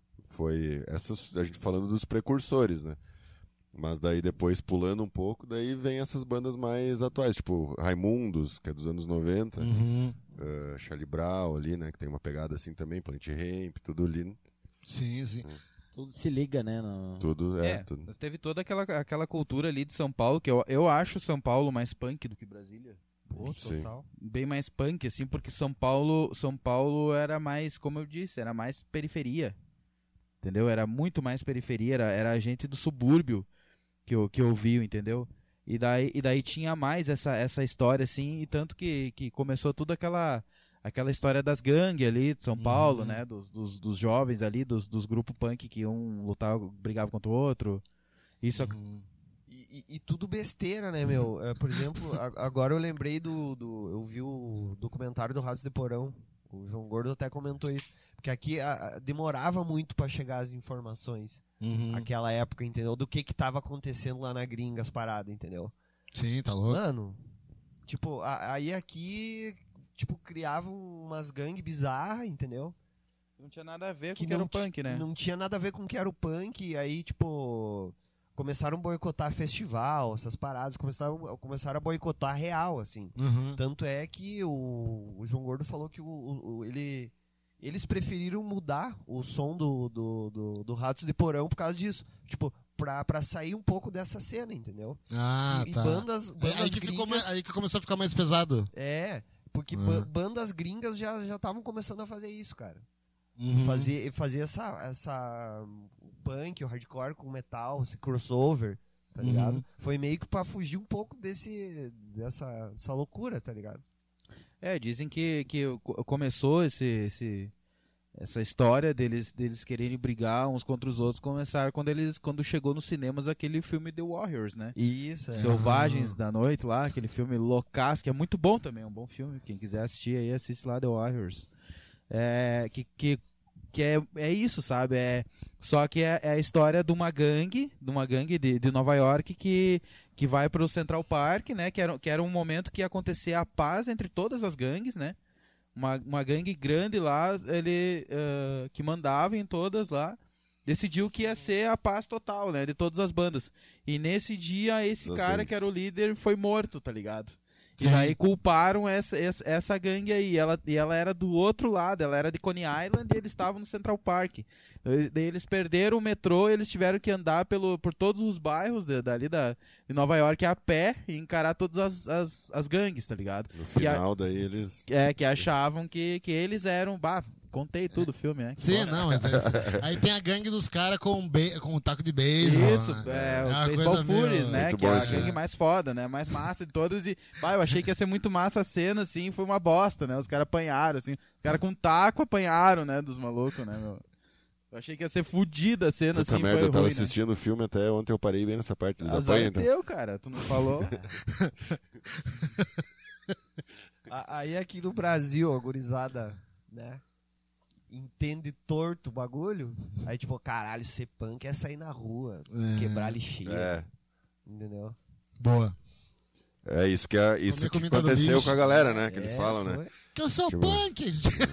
foi essas, a gente falando dos precursores, né? Mas daí depois, pulando um pouco, daí vem essas bandas mais atuais, tipo Raimundos, que é dos anos noventa, Uhum. uh, Charlie Brown ali, né? Que tem uma pegada assim também, Planet Hemp, tudo ali, Sim, sim. Tudo se liga, né? no- tudo, é, É, tudo. mas teve toda aquela, aquela cultura ali de São Paulo, que eu, eu acho São Paulo mais punk do que Brasília. Pô, Sim. total. Bem mais punk, assim, porque São Paulo, São Paulo era mais, como eu disse, era mais periferia. Entendeu? Era muito mais periferia, era, era a gente do subúrbio que, eu, que ouviu, entendeu? E daí, e daí tinha mais essa, essa história, assim, e tanto que, que começou toda aquela, aquela história das gangues ali de São Paulo, Uhum. né? Dos, dos, dos jovens ali, dos, dos grupos punk que um lutava, brigava contra o outro. Isso Uhum. E, e- e tudo besteira, né, meu? É, por exemplo, a- agora eu lembrei do, do. Eu vi o documentário do Ratos de Porão. O João Gordo até comentou isso. Porque aqui a- a- demorava muito pra chegar as informações. Uhum. Aquela época, entendeu? Do que que tava acontecendo lá na gringa, as paradas, entendeu? Sim, tá louco. Mano, tipo, a- aí aqui, tipo, criavam umas gangues bizarras, entendeu? não tinha nada a ver com Que o que era não o ti- punk, né? Não tinha nada a ver com o que era o punk, e aí, tipo, começaram a boicotar festival, essas paradas, começaram, começaram a boicotar real, assim. Uhum. Tanto é que o, o João Gordo falou que o, o- o- ele, eles preferiram mudar o som do, do, do, do Ratos de Porão por causa disso. Tipo, pra, pra sair um pouco dessa cena, entendeu? Ah, e, tá. e bandas, É, bandas aí, que ficou gringas... mais- aí que começou a ficar mais pesado. É, porque Ah. ba- bandas gringas já já estavam começando a fazer isso, cara. Uhum. Fazer, fazer essa, essa o punk, o hardcore com metal, esse crossover, tá ligado? Uhum. Foi meio que pra fugir um pouco desse, dessa, dessa loucura, tá ligado? É, dizem que, que co- começou esse, esse, essa história deles, deles quererem brigar uns contra os outros, começaram quando, eles, quando chegou nos cinemas aquele filme The Warriors, né? Isso, é. Selvagens da Noite lá, aquele filme loucaço, que é muito bom também, é um bom filme. Quem quiser assistir aí, assiste lá The Warriors. É, que que, que é, é isso, sabe? É, só que é, é a história de uma gangue, de uma gangue de, de Nova York que, que vai pro Central Park, né? Que era, que era um momento que ia acontecer a paz entre todas as gangues, né? Uma, uma gangue grande lá, ele uh, que mandava em todas lá, decidiu que ia ser a paz total, né? De todas as bandas. E nesse dia, esse Das cara gangues. que era o líder foi morto, tá ligado? E Sim. daí culparam essa, essa, essa gangue aí. Ela, e ela era do outro lado, ela era de Coney Island e eles estavam no Central Park. E daí eles perderam o metrô e eles tiveram que andar pelo, por todos os bairros de, dali da, de Nova York a pé e encarar todas as, as, as gangues, tá ligado? No Que a- final, daí eles. É, que achavam que, que eles eram. Bah, contei tudo o filme, né? Que Sim, foda. não, mas é- aí tem a gangue dos caras com, be- com um taco de beisebol. Isso, né? é, os uma Baseball coisa meio- Furies, né? Muito Que é bom a esse gangue filme. mais foda, né? Mais massa de todas. E, bah, eu achei que ia ser muito massa a cena, assim, foi uma bosta, né? Os caras apanharam, assim. Os caras com taco apanharam, né? Dos malucos, né, meu? Eu achei que ia ser fodida a cena, Puta assim, merda, foi eu tava ruim, né? assistindo o filme até ontem, eu parei bem nessa parte. Eles Azar apanham, é então. teu, cara. Tu não falou? A- Aí aqui no Brasil, a gurizada, né? Entende torto o bagulho. Aí tipo, caralho, ser punk é sair na rua, É. quebrar lixeira. É, Entendeu? Boa. é isso que, é, isso Comer que comida do aconteceu lixo. com a galera, né? Que eles É, falam, né? foi. Que eu sou Tipo- punk!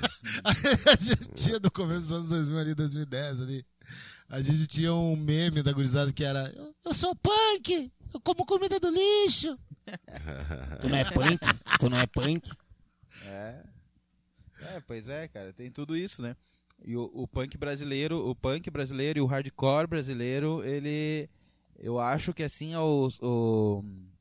A gente tinha no começo dos anos dois mil ali, dois mil e dez ali. A gente tinha um meme da gurizada que era: Eu, eu sou punk! Eu como comida do lixo! Tu não é punk? Tu não é punk? É. É, pois é, cara, tem tudo isso, né? E o, o punk brasileiro, o punk brasileiro e o hardcore brasileiro, ele, eu acho que assim, o, o,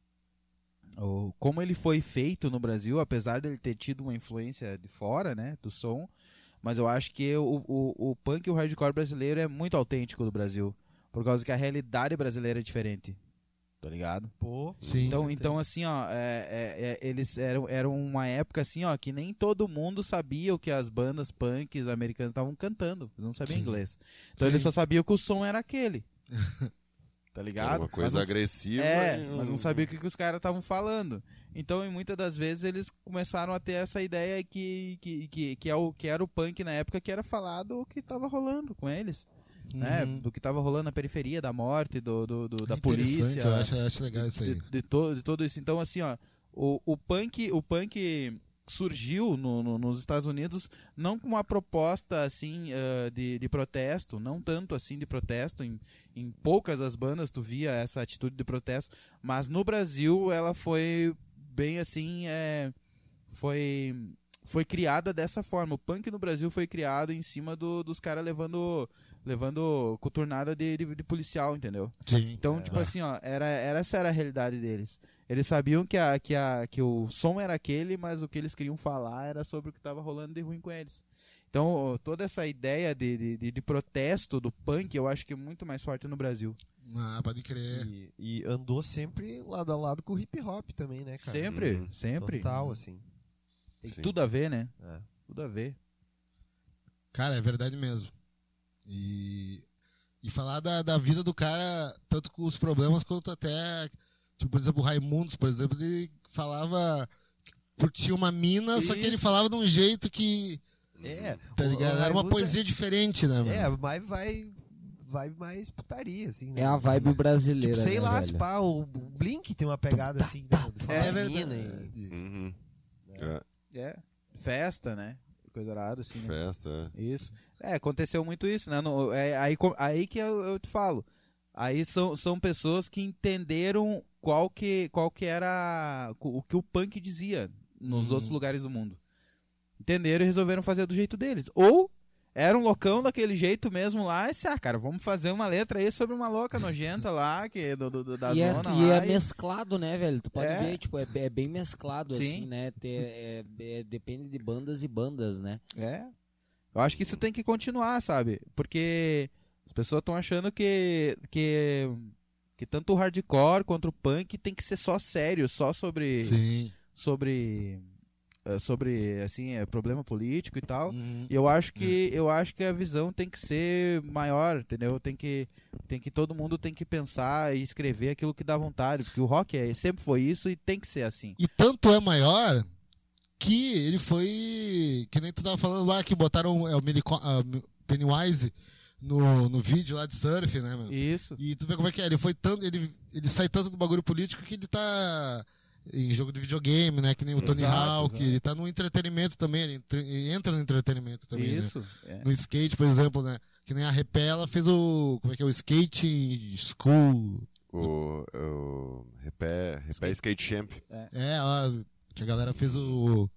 o como ele foi feito no Brasil, apesar dele ter tido uma influência de fora, né, do som, mas eu acho que o, o, o punk e o hardcore brasileiro é muito autêntico do Brasil, por causa que a realidade brasileira é diferente, tá ligado? Pô, Sim. Então, então assim, ó, é, é, é, eles eram, eram uma época assim, ó, que nem todo mundo sabia o que as bandas punks americanas estavam cantando. Eles não sabiam Sim. inglês. Então Sim. eles só sabiam que o som era aquele. Tá ligado? Era uma coisa Mas não- agressiva. É, e um- mas não sabia o que, que os caras estavam falando. Então, em muitas das vezes, eles começaram a ter essa ideia que, que, que, que, é o, que era o punk na época, que era falado o que estava rolando com eles. Né? Uhum. Do que estava rolando na periferia, da morte, do, do, do- da Interessante, polícia. Eu acho, eu acho legal isso aí. de, de, to, de tudo isso. Então, assim, ó, o, o punk, o punk surgiu no, no- nos Estados Unidos não com uma proposta assim ah, de, de protesto, não tanto assim de protesto. Em, em poucas das bandas tu via essa atitude de protesto, mas no Brasil ela foi bem assim, é, foi foi criada dessa forma. O punk no Brasil foi criado em cima do, dos caras levando levando coturnada de, de, de policial, entendeu? Sim. Então, É. tipo assim, ó, era, era, essa era a realidade deles. Eles sabiam que, a, que, a, que o som era aquele, mas o que eles queriam falar era sobre o que estava rolando de ruim com eles. Então, ó, toda essa ideia de, de, de, de protesto do punk, eu acho que é muito mais forte no Brasil. Ah, pode crer. E, e andou sempre lado a lado com o hip hop também, né, cara? Sempre, Uhum. sempre. Total, assim. Tem Sim. tudo a ver, né? É. Tudo a ver. Cara, é verdade mesmo. E, e falar da, da vida do cara, tanto com os problemas quanto até, tipo, por exemplo, o Raimundos, por exemplo, ele falava que curtia uma mina, só que ele Isso. falava de um jeito que, É, tá o- ligado? o Era uma Raimundo poesia diferente, né, mano? É, mas vai, vai mais putaria, assim, né? É a vibe brasileira, Tipo, sei né, lá, velho? se pá, o, o Blink tem uma pegada assim, né? De falar É de mina verdade. e- Uhum. É, É. Festa, né? Coisa arada, assim, né? festa. é. Isso. É, aconteceu muito isso, né? No, é, aí, co- aí que eu, eu te falo. Aí são, são pessoas que entenderam qual que, qual que era o que o punk dizia nos Uhum. outros lugares do mundo. Entenderam e resolveram fazer do jeito deles. Ou era um loucão daquele jeito mesmo lá, e disse, ah, cara, vamos fazer uma letra aí sobre uma louca nojenta lá, que do, do- do- da E é, zona e é lá. e- mesclado, né, velho? Tu pode É. ver, tipo, é, é bem mesclado, Sim. assim, né? Ter- é- é- depende de bandas e bandas, né? É. Eu acho que isso tem que continuar, sabe? Porque as pessoas estão achando que, que Que tanto o hardcore quanto o punk tem que ser só sério, só sobre... Sim. Sobre... sobre assim é, problema político e tal. Uhum. E eu acho que eu acho que a visão tem que ser maior, entendeu? Tem que tem que todo mundo tem que pensar e escrever aquilo que dá vontade, porque o rock é, sempre foi isso e tem que ser assim. E tanto é maior que ele foi, que nem tu tava falando lá, que botaram é, o Milico- a Pennywise no, no vídeo lá de surf, né, meu? Isso. E tu vê como é que é, ele foi tanto, ele, ele sai tanto do bagulho político que ele tá em jogo de videogame, né? Que nem o Tony Exato, Hawk, exato. ele tá no entretenimento também, ele, entre- ele entra no entretenimento também, né? Isso. É. No skate, por exemplo, né? Que nem a Repela fez o, como é que é, o Skate School. O, o Repé, Repé Skate Champ. É, ó, que a galera fez o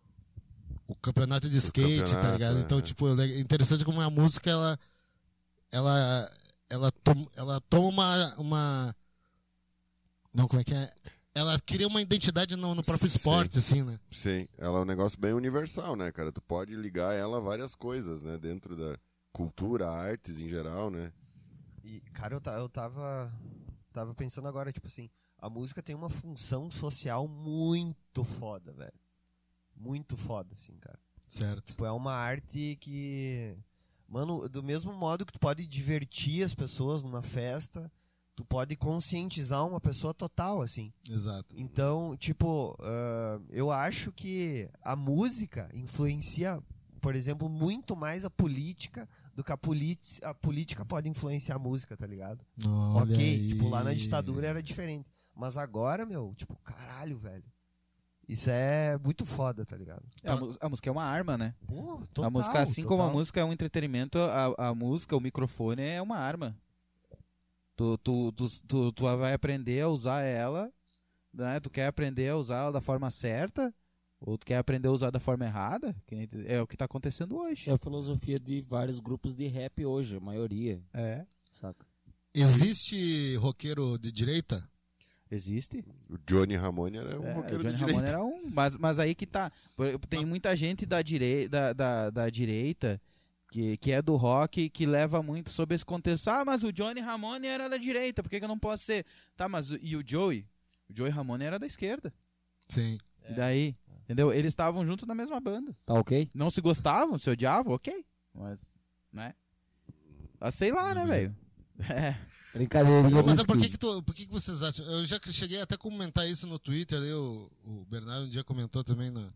o campeonato de skate, tá campeonato, ligado? é, Então, é. tipo, é interessante como a música, ela ela ela toma, ela toma uma, uma não, como é que é? Ela cria uma identidade no, no próprio Sim. esporte, assim, né? Sim, ela é um negócio bem universal, né, cara? Tu pode ligar ela a várias coisas, né? Dentro da cultura, artes em geral, né? E, cara, eu, ta- eu tava, tava pensando agora, tipo assim, a música tem uma função social muito foda, velho. Muito foda, assim, cara. Certo. Tipo, é uma arte que... Mano, do mesmo modo que tu pode divertir as pessoas numa festa, tu pode conscientizar uma pessoa total, assim. Exato. Então, tipo, ah, eu acho que a música influencia, por exemplo, muito mais a política do que a, politi- a política pode influenciar a música, tá ligado? Olha Ok, aí. tipo, lá na ditadura era diferente. Mas agora, meu, tipo, caralho, velho. Isso é muito foda, tá ligado? É, a, mu- a música é uma arma, né? Pô, total, a música, assim como a total. música é um entretenimento, a, a música, o microfone é uma arma. Tu, tu, tu, tu, tu vai aprender a usar ela, né? Tu quer aprender a usar ela da forma certa, ou tu quer aprender a usar da forma errada, que nem- é o que tá acontecendo hoje. Essa é a filosofia de vários grupos de rap hoje, a maioria, É, saca? Existe roqueiro de direita? existe. O Johnny Ramone era um É, o roqueiro Johnny de Ramone direita. era um, mas, mas aí que tá. Por- Tem muita gente da, direi, da, da, da direita que, que é do rock que leva muito sobre esse contexto. Ah, mas o Johnny Ramone era da direita, por que, que eu não posso ser? Tá, mas o- e o Joey? O Joey Ramone era da esquerda. Sim. E daí? Entendeu? Eles estavam juntos na mesma banda. Tá ok? Não se gostavam, se odiavam, ok. Mas, né? Ah, sei lá, né, velho? É. Brincadeirinha Mas do é por que, Skid. que, tu, por que, que vocês acham? Eu já cheguei até a comentar isso no Twitter, aí o, o Bernardo um dia comentou também. No...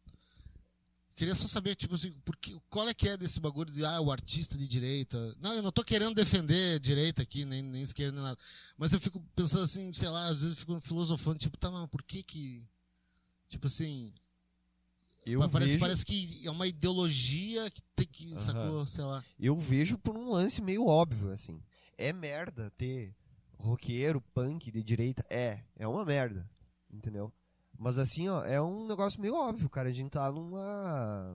Queria só saber, tipo assim, por que, qual é que é desse bagulho de ah, o artista de direita. Não, eu não tô querendo defender direita aqui, nem, nem esquerda, nem nada. Mas eu fico pensando assim, sei lá, às vezes eu fico filosofando, tipo, tá, mas por que que. Tipo assim. Eu parece, vejo- parece que é uma ideologia que tem que. Aham. Sacou, sei lá. Eu vejo por um lance meio óbvio, assim. É merda ter roqueiro, punk de direita? É, é uma merda, entendeu? Mas assim, ó, é um negócio meio óbvio, cara. A gente tá numa...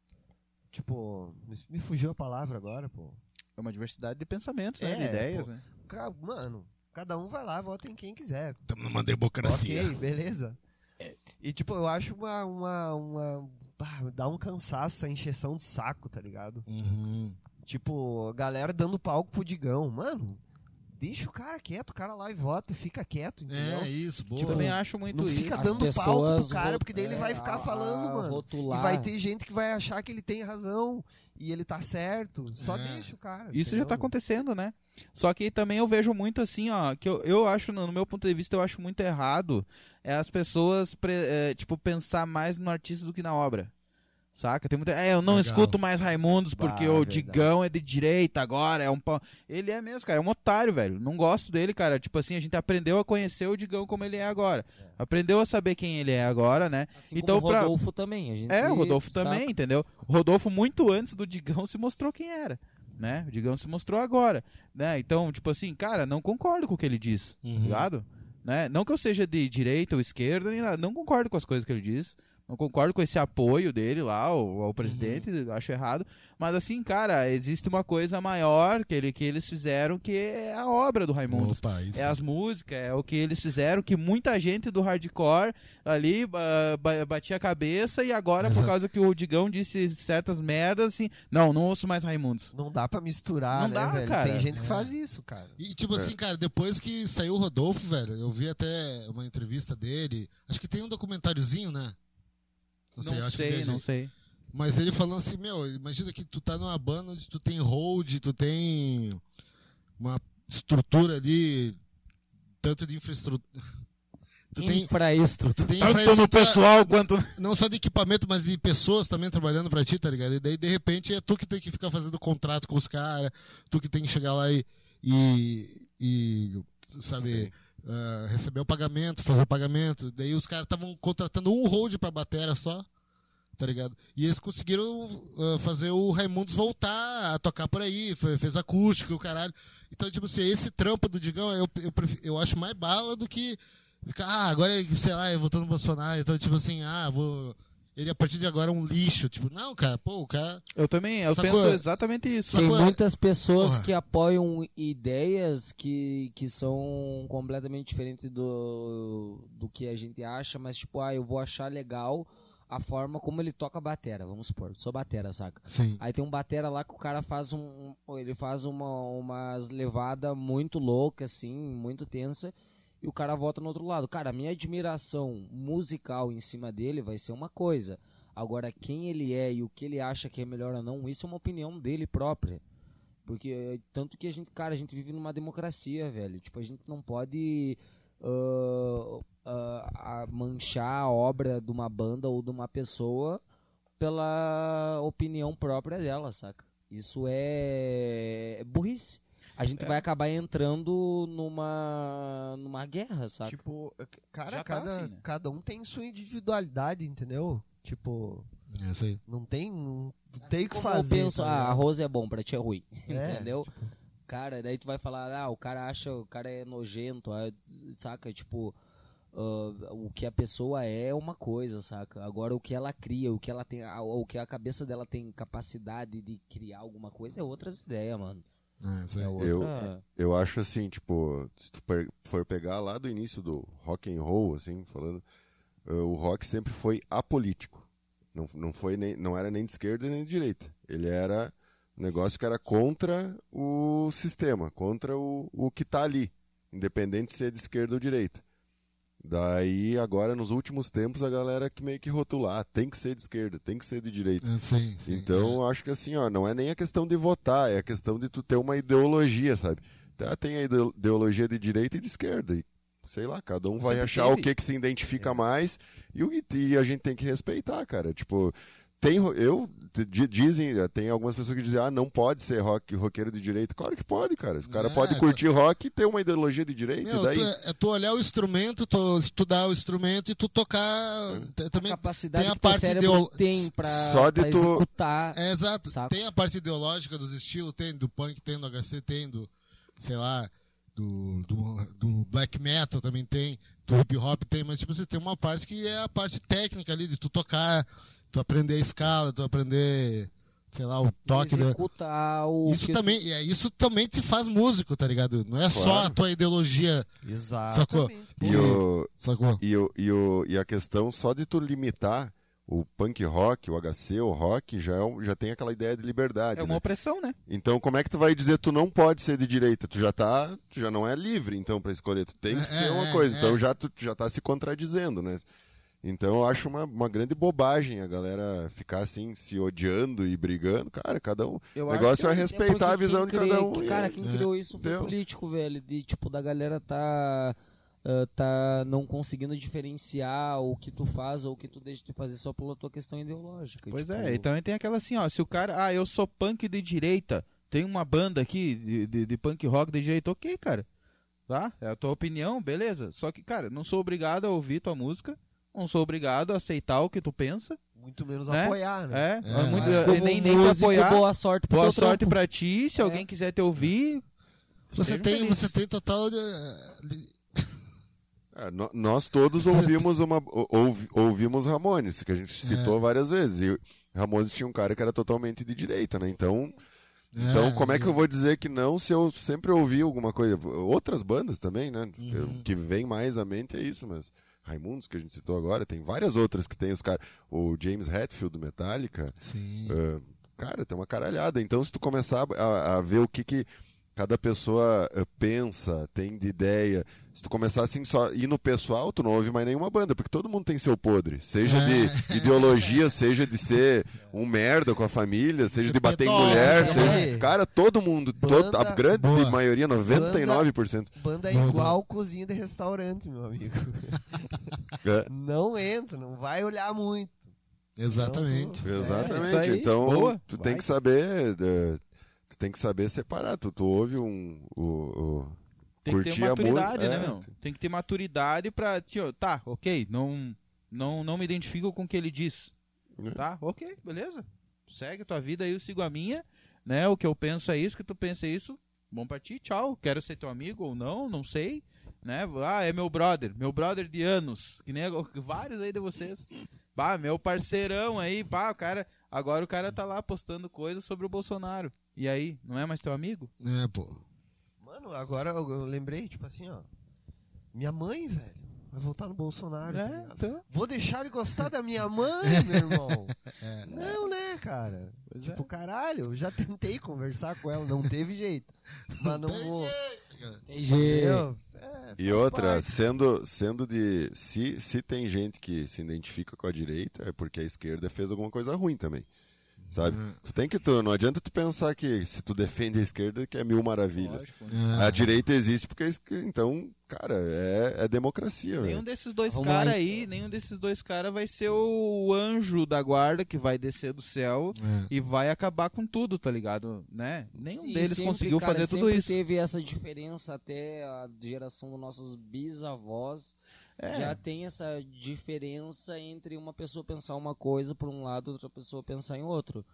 Tipo, me- me fugiu a palavra agora, pô. É uma diversidade de pensamentos, né? É, De ideias, pô. né? Ca- Mano, cada um vai lá, vota em quem quiser. Estamos numa democracia. Ok, beleza. E tipo, eu acho uma... uma, uma... ah, dá um cansaço essa encheção de saco, tá ligado? Uhum. Tipo, a galera dando palco pro Digão. Mano, deixa o cara quieto, o cara lá e vota, fica quieto, entendeu? É isso, boa. Eu também acho muito Não isso. fica As dando palco pessoas pro cara, ro- porque daí ele é, vai ficar a- falando, a mano. rotular. E vai ter gente que vai achar que ele tem razão e ele tá certo. Só É. deixa o cara. Isso já entendeu? tá acontecendo, né? Só que também eu vejo muito assim, ó, que eu, eu acho, no meu ponto de vista, eu acho muito errado é as pessoas, pre- é, tipo, pensar mais no artista do que na obra. Saca? Tem muita... É, eu não Legal. escuto mais Raimundos porque Bah, o verdade. Digão é de direita agora, é um pau... Ele é mesmo, cara, é um otário, velho. Não gosto dele, cara. Tipo assim, a gente aprendeu a conhecer o Digão como ele é agora. Aprendeu a saber quem ele é agora, né? Assim Então, como o pra- Rodolfo também. A gente É, o Rodolfo saca? também, entendeu? O Rodolfo, muito antes do Digão, se mostrou quem era, né? O Digão se mostrou agora, né? Então, tipo assim, cara, não concordo com o que ele diz, Uhum. tá ligado? Né? Não que eu seja de direita ou esquerda, nem nada, não concordo com as coisas que ele diz, Não concordo com esse apoio dele lá ao, ao presidente, uhum. acho errado. Mas assim, cara, existe uma coisa maior que, ele, que eles fizeram, que é a obra do Raimundos. Opa, isso. É as músicas, é o que eles fizeram, que muita gente do hardcore ali uh, batia a cabeça, e agora, Exato. por causa que o Digão disse certas merdas, assim, não, não ouço mais Raimundos. Não dá pra misturar, não né, dá, velho? cara. Tem gente É. que faz isso, cara. E tipo É. assim, cara, depois que saiu o Rodolfo, velho, eu vi até uma entrevista dele, acho que tem um documentáriozinho, né? Não sei, sei, acho que viajei. não sei. Mas ele falando assim, meu, imagina que tu tá numa banda onde tu tem hold, tu tem uma estrutura ali, tanto de infraestrutura. Tu tem, Infraestrutura. tu tem Tanto no infraestrutura, pessoal quanto... não só de equipamento, mas de pessoas também trabalhando pra ti, tá ligado? E daí, de repente, é tu que tem que ficar fazendo contrato com os caras, tu que tem que chegar lá e, e, e sabe, uh, receber o pagamento, fazer o pagamento. Daí os caras estavam contratando um hold pra batera só, tá ligado? E eles conseguiram uh, fazer o Raimundos voltar a tocar por aí, foi, fez acústico, o caralho. Então, tipo assim, esse trampo do Digão, eu, eu, prefiro, eu acho mais bala do que ficar, ah, agora, sei lá, eu votando no Bolsonaro, então, tipo assim, ah, vou... Ele, a partir de agora, é um lixo. Tipo, não, cara, pô, o cara... Eu também, eu Sacou? penso exatamente isso. Tem Sacou? muitas pessoas Porra. que apoiam ideias que, que são completamente diferentes do, do que a gente acha, mas tipo, ah, eu vou achar legal a forma como ele toca batera, vamos supor, sou batera, saca? Sim. Aí tem um batera lá que o cara faz um, ele faz uma, umas levadas muito loucas, assim, muito tensa, e o cara volta no outro lado. Cara, a minha admiração musical em cima dele vai ser uma coisa. Agora, quem ele é e o que ele acha que é melhor ou não, isso é uma opinião dele própria. Porque, tanto que a gente, cara, a gente vive numa democracia, velho. Tipo, a gente não pode uh, uh, uh, manchar a obra de uma banda ou de uma pessoa pela opinião própria dela, saca? Isso é burrice. A gente É. vai acabar entrando numa, numa guerra, saca? Tipo, cara, Já tá cada, assim, né? cada um tem sua individualidade, entendeu? Tipo, É isso aí. não tem, não tem o que Como fazer. eu penso, tá ah, ligado? arroz é bom, pra ti é ruim. É, Entendeu? Cara, daí tu vai falar, ah, o cara acha, o cara é nojento, ah, saca? Tipo, ah, o que a pessoa é é uma coisa, saca? Agora o que ela cria, o que ela tem, ah, o que a cabeça dela tem capacidade de criar alguma coisa é outras ideias, mano. É isso aí. É outra... Eu, eu acho assim, tipo, se tu per- for pegar lá do início do rock and roll, assim, falando, uh, o rock sempre foi apolítico. Não, não, foi nem, não era nem de esquerda nem de direita. Ele era um negócio que era contra o sistema, contra o, o que tá ali, independente se é de esquerda ou direita. Daí, agora, nos últimos tempos, a galera que meio que rotular, ah, tem que ser de esquerda, tem que ser de direita. É, sim, sim. Então, eu acho que assim, ó, não é nem a questão de votar, é a questão de tu ter uma ideologia, sabe? Tá, tem a ideo- ideologia de direita e de esquerda, e sei lá, cada um vai Sempre achar teve. o que que se identifica mais, e, o, e a gente tem que respeitar, cara. Tipo, tem, ro- eu, di- dizem, tem algumas pessoas que dizem, ah, não pode ser rock, roqueiro de direita. Claro que pode, cara. O cara É, pode curtir rock e ter uma ideologia de direita, Meu, e daí... tu, é tu olhar o instrumento, tu estudar o instrumento e tu tocar. T- A Também capacidade tem a que teu parte cérebro ideo- tem pra, Só de pra tu- executar. É, exato. Saco. Tem a parte ideológica dos estilos, tem do punk, tem do H C, tem do, sei lá, do, do, do black metal também tem, do hip hop tem, mas tipo, você tem uma parte que é a parte técnica ali, de tu tocar, tu aprender a escala, tu aprender, sei lá, o toque. Da... Executar o Isso que também, é, isso também te faz músico, tá ligado? Não é só a tua ideologia, Exatamente. E o, sacou? E, o, e, o, e a questão só de tu limitar o punk rock, o H C, o rock, já, é um- já tem aquela ideia de liberdade. É uma né? opressão, né? Então como é que tu vai dizer tu não pode ser de direita? Tu já tá, tu já não é livre então pra escolher, tu tem que É, ser uma é, coisa. é. Então já tu, tu já tá se contradizendo, né? Então eu acho uma, uma grande bobagem a galera ficar assim, se odiando e brigando. Cara, cada um... Eu o acho negócio é É respeitar porque a visão de quem cada criou- um. que, e cara, é- quem É. criou isso foi Entendeu? político, velho. De tipo, da galera tá. ah, tá não conseguindo diferenciar o que tu faz ou o que tu deixa de fazer só pela tua questão ideológica. Pois tipo, é, e também tem aquela assim, ó, se o cara, ah, eu sou punk de direita, tem uma banda aqui de, de, de punk rock de direita, ok, cara, tá? É a tua opinião, beleza, só que, cara, não sou obrigado a ouvir tua música, não sou obrigado a aceitar o que tu pensa, Muito menos Né? apoiar, né? é, É, muito, Mas é, como nem, nem te músico, apoiar, boa sorte pro boa teu sorte trampo. pra ti, se É. alguém quiser te ouvir, Você seja tem, feliz. você tem total. eh, li- É, no- nós todos ouvimos uma ouvi- ouvimos Ramones, que a gente citou É. várias vezes. E Ramones tinha um cara que era totalmente de direita, né? Então, então É, como é que e- eu vou dizer que não se eu sempre ouvi alguma coisa? Outras bandas também, né? Uhum. Que vem mais à mente é isso, mas Raimundos, que a gente citou agora, tem várias outras que tem os caras. O James Hetfield do Metallica. Sim. Uh, cara, tem uma caralhada. Então, se tu começar a, a ver o que, que cada pessoa uh, pensa, tem de ideia, se tu começar assim só ir no pessoal, tu não ouve mais nenhuma banda, porque todo mundo tem seu podre. Seja É. de ideologia, seja de ser um merda com a família, seja Ser de bater em pedófilo, mulher. né? Seja... Cara, todo mundo, todo, a Banda grande boa. maioria, noventa e nove por cento. Banda é Boa, igual cozinha de restaurante, meu amigo. É, Não entra, não vai olhar muito. Exatamente. Não, exatamente. isso aí, Então, boa, tu vai. tem que saber. uh, tu tem que saber separar. Tu, tu ouve um. O, o, Tem que curtir ter a maturidade, música, né, é. meu? Tem que ter maturidade pra, assim, ó, tá, ok, não, não, não me identifico com o que ele diz. É. Tá, ok, beleza. Segue a tua vida aí, eu sigo a minha, né? O que eu penso é isso, o que tu pensa é isso. Bom pra ti, tchau. Quero ser teu amigo ou não, não sei. Né? Ah, é meu brother, meu brother de anos. Que nem vários aí de vocês. Bah, meu parceirão aí, pá, o cara. Agora o cara tá lá postando coisas sobre o Bolsonaro. E aí, não é mais teu amigo? É, pô. Mano, agora eu, eu lembrei, tipo assim, ó. Minha mãe, velho, vai votar no Bolsonaro. tá É, ligado? então. Vou deixar de gostar da minha mãe, meu irmão. É. Não, né, cara? Pois Tipo, é. caralho, eu já tentei conversar com ela, não teve jeito. Mas não vou. Tem jeito. Eu, é, E faz outra, parte. sendo, sendo de. Se, se tem gente que se identifica com a direita, é porque a esquerda fez alguma coisa ruim também. Sabe? Uhum. Tu tem que. Tu, não adianta tu pensar que se tu defende a esquerda, que é mil maravilhas. Lógico, né? É. A direita existe porque. a esque- Então, cara, é, é democracia, Nenhum velho. desses dois Vamos caras lá, aí, nenhum desses dois caras vai ser o anjo da guarda que vai descer do céu É. e vai acabar com tudo, tá ligado? Né? Nenhum Sim, deles sempre, conseguiu cara, fazer tudo sempre isso. teve essa diferença até a geração dos nossos bisavós. É. Já tem essa diferença entre uma pessoa pensar uma coisa por um lado, outra pessoa pensar em outro.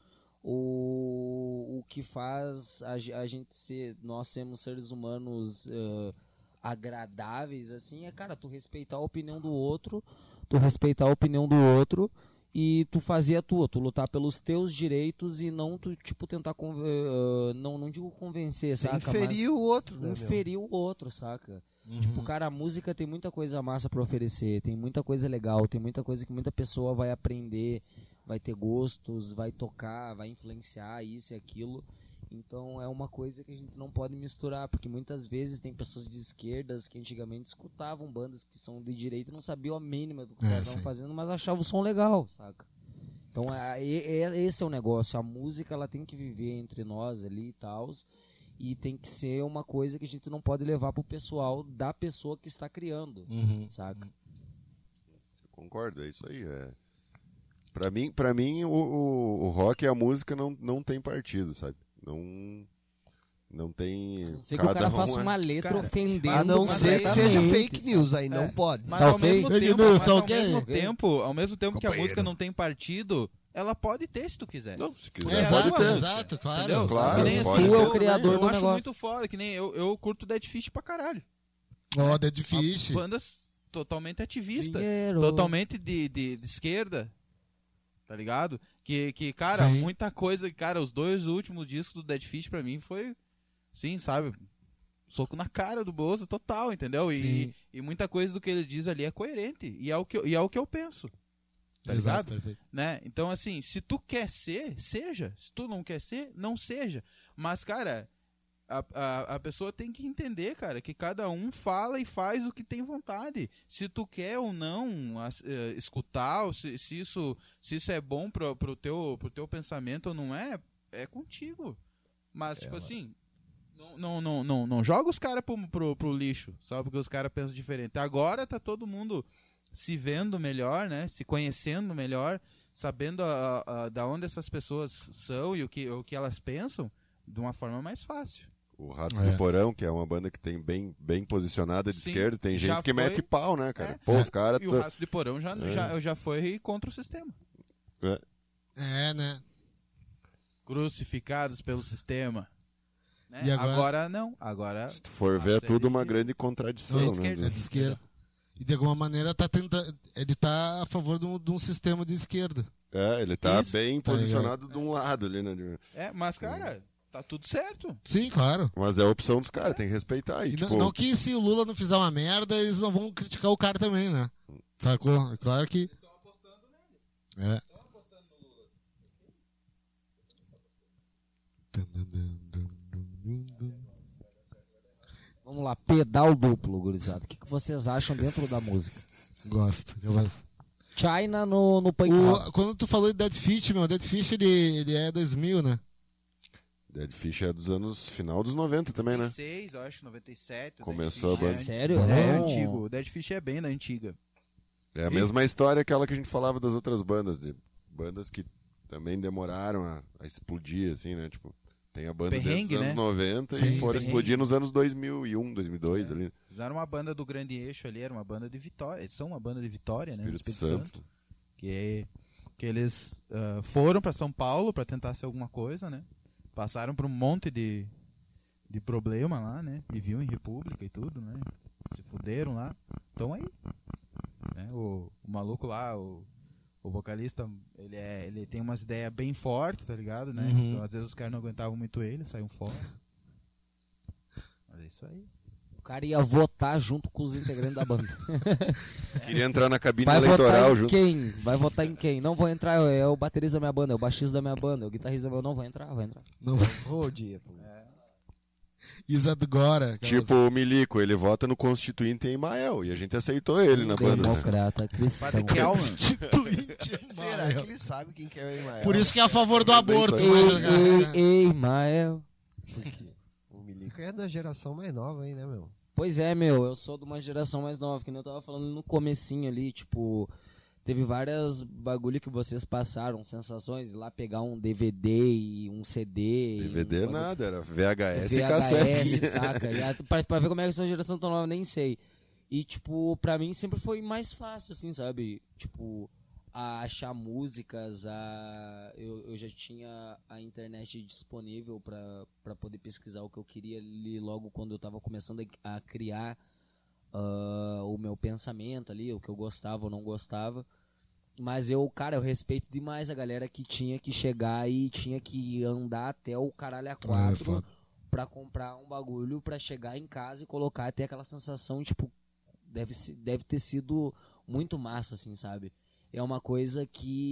O, o que faz a, ge- a gente ser, nós sermos seres humanos eh, agradáveis, assim, é, cara, tu respeitar a opinião do outro, tu respeitar a opinião do outro e tu fazer a tua, tu lutar pelos teus direitos e não tu, tipo, tentar, conven- eh, não, não digo convencer, Sem saca? ferir o outro, né, Mas meu? inferir o outro, saca? Uhum. Tipo, cara, a música tem muita coisa massa pra oferecer, tem muita coisa legal, tem muita coisa que muita pessoa vai aprender, vai ter gostos, vai tocar, vai influenciar isso e aquilo. Então é uma coisa que a gente não pode misturar, porque muitas vezes tem pessoas de esquerdas que antigamente escutavam bandas que são de direita e não sabiam a mínima do que É, estavam sim. fazendo, mas achavam o som legal, saca? Então é, é- é- esse é o negócio, a música ela tem que viver entre nós ali e tal. E tem que ser uma coisa que a gente não pode levar pro pessoal da pessoa que está criando, Uhum. saca? Concordo, é isso aí. É. Pra mim, pra mim o, o, o rock e a música não, não tem partido, sabe? Não, não tem. Não sei que o cara um faça é- uma letra Cara, ofendendo. A não Mas ser aí que seja completamente, fake sabe? news, aí não É. pode. Mas Tá ao ok? mesmo Fake tempo, news, mas tá ao ok? mesmo Ok. tempo, ao mesmo tempo que a Companheiro. música não tem partido, ela pode ter se tu quiser. Não, se É, quiser, É, pode exato, ter. exato, claro. Entendeu? Claro, Que nem pode assim, ter. Tu é o eu- criador eu do acho negócio. muito foda, que nem eu, eu curto Dead Fish pra caralho. Ó, Dead Fish. Bandas totalmente ativistas. Dinheiro. Totalmente de, de, de esquerda. Tá ligado? Que, que cara, Sim. muita coisa. Cara, os dois últimos discos do Dead Fish pra mim foi. Sim, sabe? Soco na cara do Bozo total, entendeu? Sim. E, e muita coisa do que ele diz ali é coerente. E é o que eu, e é o que eu penso. Tá ligado? Exato, perfeito. Né? Então, assim, se tu quer ser, seja. Se tu não quer ser, não seja. Mas, cara, a, a, a pessoa tem que entender, cara, que cada um fala e faz o que tem vontade. Se tu quer ou não as- eh, escutar, ou se, se, isso, se isso é bom pro, pro, teu, pro teu pensamento ou não é, é contigo. Mas, tipo assim, não, não, não, não, não joga os caras pro, pro, pro lixo, só porque os caras pensam diferente. Agora tá todo mundo se vendo melhor, né? Se conhecendo melhor, sabendo a, a, da onde essas pessoas são e o que, o que elas pensam, de uma forma mais fácil. O Ratos É. do Porão, que é uma banda que tem bem, bem posicionada de Sim, esquerda, tem já gente que foi- mete pau, né, cara? É. Pô, É. os caras. E o Raço de Porão já, É. já, já foi contra o sistema. É, né? Crucificados pelo sistema. Né? E agora- agora... não. Agora Se tu for ver, é Ratos é tudo de- uma grande contradição, É de né? esquerda. É de esquerda. E de alguma maneira tá tentando, ele tá a favor de um, de um sistema de esquerda. É, ele tá Isso. bem Tá posicionado de um lado ali, né? É, mas, cara, tá tudo certo. Sim, claro. Mas é a opção dos caras, tem que respeitar. E, E tipo, não, não que se o Lula não fizer uma merda, eles não vão criticar o cara também, né? Sacou? É claro que... Estão apostando nele. É. Estão apostando no Lula. Vamos lá, pedal duplo, gurizada. O que, que vocês acham dentro da música? Gosto. Eu gosto. China no, no punk rock. O, quando tu falou de Dead Fish, meu, Dead Fish ele, ele é dois mil, né? Dead Fish é dos anos final dos noventa também, né? noventa e seis, eu acho, noventa e sete. Começou Dead a Fish banda. é- Sério? É Não. antigo. O Dead Fish é bem da antiga. É a mesma história aquela que a gente falava das outras bandas, de bandas que também demoraram a, a explodir, assim, né? Tipo, tem a banda Perrengue, desses anos né? noventa Sim, e foram perrengue. explodir nos anos dois mil e um, dois mil e dois É. ali. Fizeram uma banda do Grande Eixo ali, era uma banda de Vitória. Eles são uma banda de Vitória, né? no Espírito Espírito Santo. Que, que eles ah, foram pra São Paulo pra tentar ser alguma coisa, né? Passaram por um monte de, de problema lá, né? Viviam em República e tudo, né? Se fuderam lá. Então aí. Né? O, o maluco lá, o, o vocalista, ele, é, ele tem umas ideias bem fortes, tá ligado, né? Uhum. Então às vezes os caras não aguentavam muito ele, saíam fora. Mas é isso aí. O cara ia votar junto com os integrantes da banda. Queria entrar na cabine Vai votar eleitoral em junto. quem? Vai votar em quem? Não vou entrar, é o baterista da minha banda, é o baixista da minha banda, é o guitarrista da minha banda. Não vou entrar, vou entrar. Não, Ô, dia, pô. Isadora. Tipo o Milico, ele vota no Constituinte em Imael e a gente aceitou ele na banda. né? Democrata, cristão. Padre Kelman. Constituinte. Será que ele sabe quem que é o Emael? Por isso que é a favor do Mas aborto. é isso Ei, mas- ei, ei, Mael. Porque o Milico é da geração mais nova aí, né, meu? Pois é, meu, eu sou de uma geração mais nova, que nem eu tava falando no comecinho ali, tipo, teve várias bagulho que vocês passaram, sensações, lá pegar um D V D e um C D. D V D e um nada, era V H S, V e H S, cassete. saca? E a- pra, pra ver como é que essa geração tão nova, nem sei. E, tipo, pra mim sempre foi mais fácil, assim, sabe? Tipo, a achar músicas, a... Eu, eu já tinha a internet disponível pra, pra poder pesquisar o que eu queria ali logo quando eu tava começando a, a criar ah, o meu pensamento ali, o que eu gostava ou não gostava. Mas eu, cara, eu respeito demais a galera que tinha que chegar e tinha que andar até o caralho a Ah, é quatro foda. pra comprar um bagulho, pra chegar em casa e colocar e ter aquela sensação, tipo, deve, se- deve ter sido muito massa, assim, sabe? É uma coisa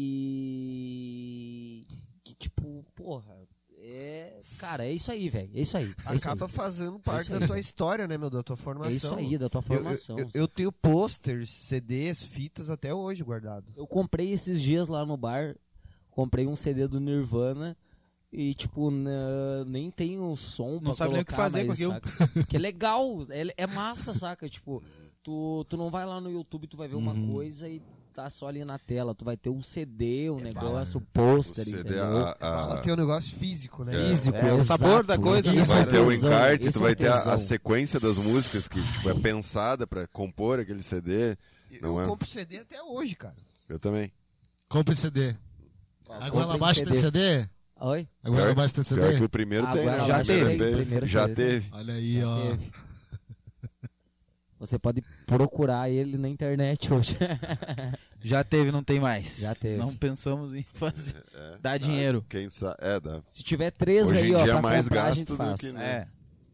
que... que, tipo, porra, é... Cara, é isso aí, velho, é isso aí. É isso aí. Acaba fazendo parte isso da aí. tua história, né, meu? Da tua formação. É isso aí, da tua Eu- formação. Eu, eu, eu tenho posters, C Ds, fitas até hoje guardado. Eu comprei esses dias lá no bar, comprei um C D do Nirvana e, tipo, na- nem tem o som pra sabe nem o que colocar fazer mais, com saca? Que é legal, é, é massa, saca? Tipo, tu, tu não vai lá no YouTube, tu vai ver uma Uhum. coisa e tá só ali na tela. Tu vai ter um C D, um negócio, O pôster, C D, entendeu? a- a- Ela tem um negócio físico, né? Físico, É, o exato. sabor da coisa, Esse né, é vai cara? ter o tesão, encarte, esse tu é vai ter a, tesão. a sequência das músicas que tipo, é pensada pra compor aquele C D. Não eu é? compro C D até hoje, cara. Eu também. Compre C D. A Comprem goela abaixo tem C D? Oi? A goela Pior- abaixo tem Pior que C D? o primeiro A tem, né? goela O abaixo primeiro tem, E P, o primeiro já C D tem. teve. Olha aí, ó. Teve. Você pode procurar ele na internet hoje. Já teve, não tem mais. Já teve. Não pensamos em fazer. É, Dá dinheiro. Quem sabe. É, dá. Se tiver três Hoje aí, em ó, dia pra é mais comprar, a gasto gente do faz. que- É.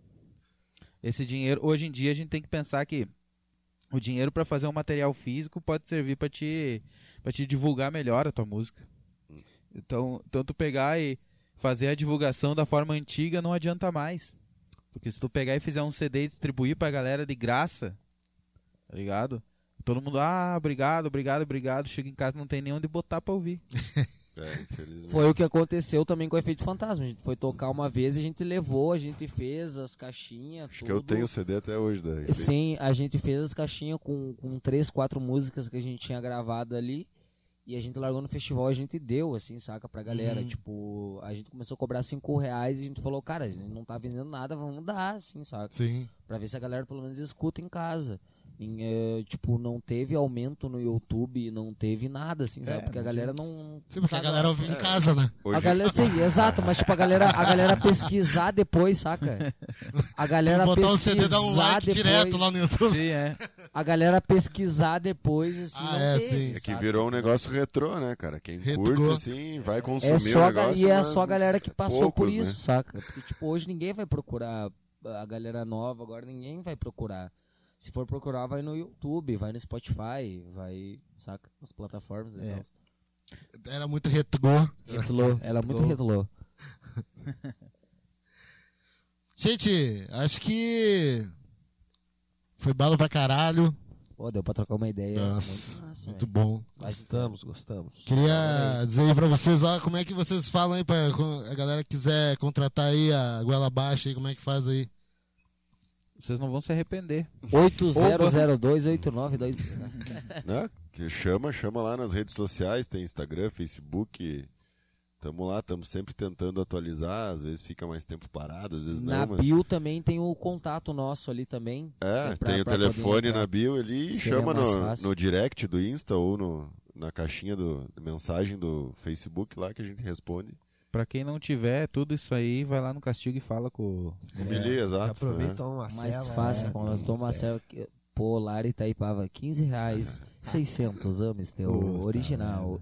Esse dinheiro, hoje em dia a gente tem que pensar que o dinheiro pra fazer um material físico pode servir pra te para te divulgar melhor a tua música. Então, tanto pegar e fazer a divulgação da forma antiga não adianta mais. Porque se tu pegar e fizer um C D e distribuir pra galera de graça, tá ligado? Todo mundo, ah, obrigado, obrigado, obrigado. Chega em casa não tem nem onde botar pra ouvir. É, infelizmente. Foi o que aconteceu também com o Efeito Fantasma. A gente foi tocar uma vez e a gente levou, a gente fez as caixinhas. Acho que eu tenho o C D até hoje daí. Sim, a gente fez as caixinhas com, com três, quatro músicas que a gente tinha gravado ali. E a gente largou no festival, a gente deu, assim, saca, pra galera. Uhum. Tipo, a gente começou a cobrar cinco reais e a gente falou, cara, a gente não tá vendendo nada, vamos dar, assim, saca? Sim. Pra ver se a galera pelo menos escuta em casa. Em, eh, tipo, não teve aumento no YouTube, não teve nada, assim, sabe? É, porque a não galera não. Sim, porque a sabe? galera ouve em casa, né? Hoje, A galera, sim, exato, mas tipo, a galera, a galera pesquisar depois, saca? A galera Botar o pesquisar C D e dar um like depois, direto lá no YouTube. Sim, é. a galera pesquisar depois, assim, Ah, não é, teve, sim. É que sabe? virou um negócio retrô, né, cara? Quem Retrô. curte, assim, vai consumir É só o a ga- negócio, e é mas só a galera que passou poucos, por né? isso, saca? Porque, tipo, hoje ninguém vai procurar a galera nova, agora ninguém vai procurar. Se for procurar, vai no YouTube, vai no Spotify, vai, saca? Nas plataformas e É. tal. Era muito retrô. Retrô, era muito retrô. Gente, acho que foi bala pra caralho. Pô, deu pra trocar uma ideia. Nossa, muito massa, muito velho. bom. Gostamos, gostamos. Queria dizer aí pra vocês, ó, como é que vocês falam aí pra quando a galera quiser contratar aí a goela baixa aí, como é que faz aí? Vocês não vão se arrepender. oito zero zero dois oito nove dois. Né? Que chama, chama lá nas redes sociais, tem Instagram, Facebook. Tamo lá, estamos sempre tentando atualizar, às vezes fica mais tempo parado, às vezes Na não, mas... bio também tem o contato nosso ali também. É, pra- tem o pra poder telefone entrar. na bio ali e Seria chama mais no, fácil. no direct do Insta ou no, na caixinha do, de mensagem do Facebook lá que a gente responde. Pra quem não tiver tudo isso aí, vai lá no Castigo e fala com Com o Billy, exato. Aproveita, né? toma uma Mais cela, fácil, né? quando nós tomamos uma cela. que- Pô, Lara Itaipava, quinze reais, seiscentos, ames teu Puta original.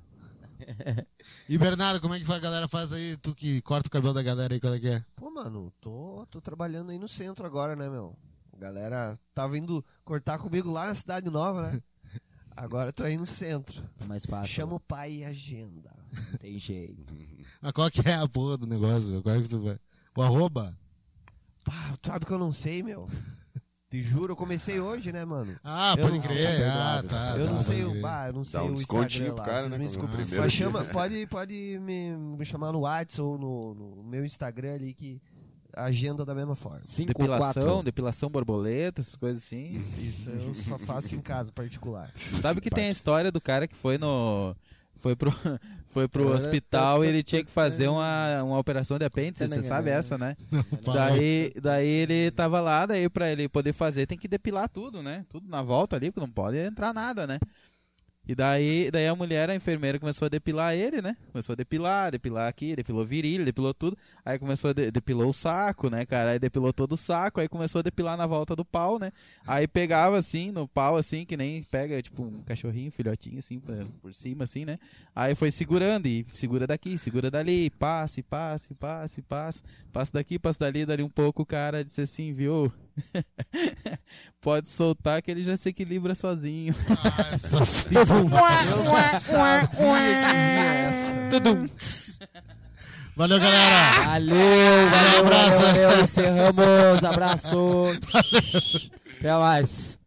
E Bernardo, como é que a galera faz aí? Tu que corta o cabelo da galera aí, qual é que é? Pô, mano, tô, tô trabalhando aí no centro agora, né, meu? A galera tá vindo cortar comigo lá na Cidade Nova, né? Agora tô aí no centro. Mais fácil. Chama o pai e agenda. Não tem jeito. Mas qual que é a porra do negócio, meu? Qual é que tu vai? O arroba? Pá, tu sabe que eu não sei, meu. Te juro, eu comecei hoje, né, mano? Ah, Eu pode não sei, crer. tá Ah, perdoado. tá. eu tá, não sei pode o, crer. bah, eu não sei Dá um o descontinho Instagram pro lá, cara, vocês né, me quando- desculpem. primeiro Mas dia. chama, pode, pode me, me chamar no WhatsApp ou no, no meu Instagram ali que a agenda da mesma forma. cinco depilação, quatro. depilação borboleta, essas coisas assim. Isso, isso eu só faço em casa particular. Sabe que tem a história do cara que foi no foi pro foi pro hospital e ele tinha que fazer uma, uma operação de apêndice, você sabe essa, né? Fala aí. Daí, daí ele tava lá, daí pra ele poder fazer tem que depilar tudo, né? Tudo na volta ali, porque não pode entrar nada, né? E daí, daí a mulher, a enfermeira, começou a depilar ele, né? Começou a depilar, depilar aqui, depilou virilha, depilou tudo. Aí começou a de, depilou o saco, né, cara? Aí depilou todo o saco, aí começou a depilar na volta do pau, né? Aí pegava assim, no pau, assim, que nem pega, tipo, um cachorrinho, um filhotinho, assim, pra, por cima, assim, né? Aí foi segurando, e segura daqui, segura dali, passe, passe, passe, passe. Passa daqui, passa dali, dali um pouco, o cara disse assim, viu? Pode soltar que ele já se equilibra sozinho. Nossa senhora. Valeu, galera. Valeu, valeu, abraço. valeu, valeu, encerramos, abraço. Até mais.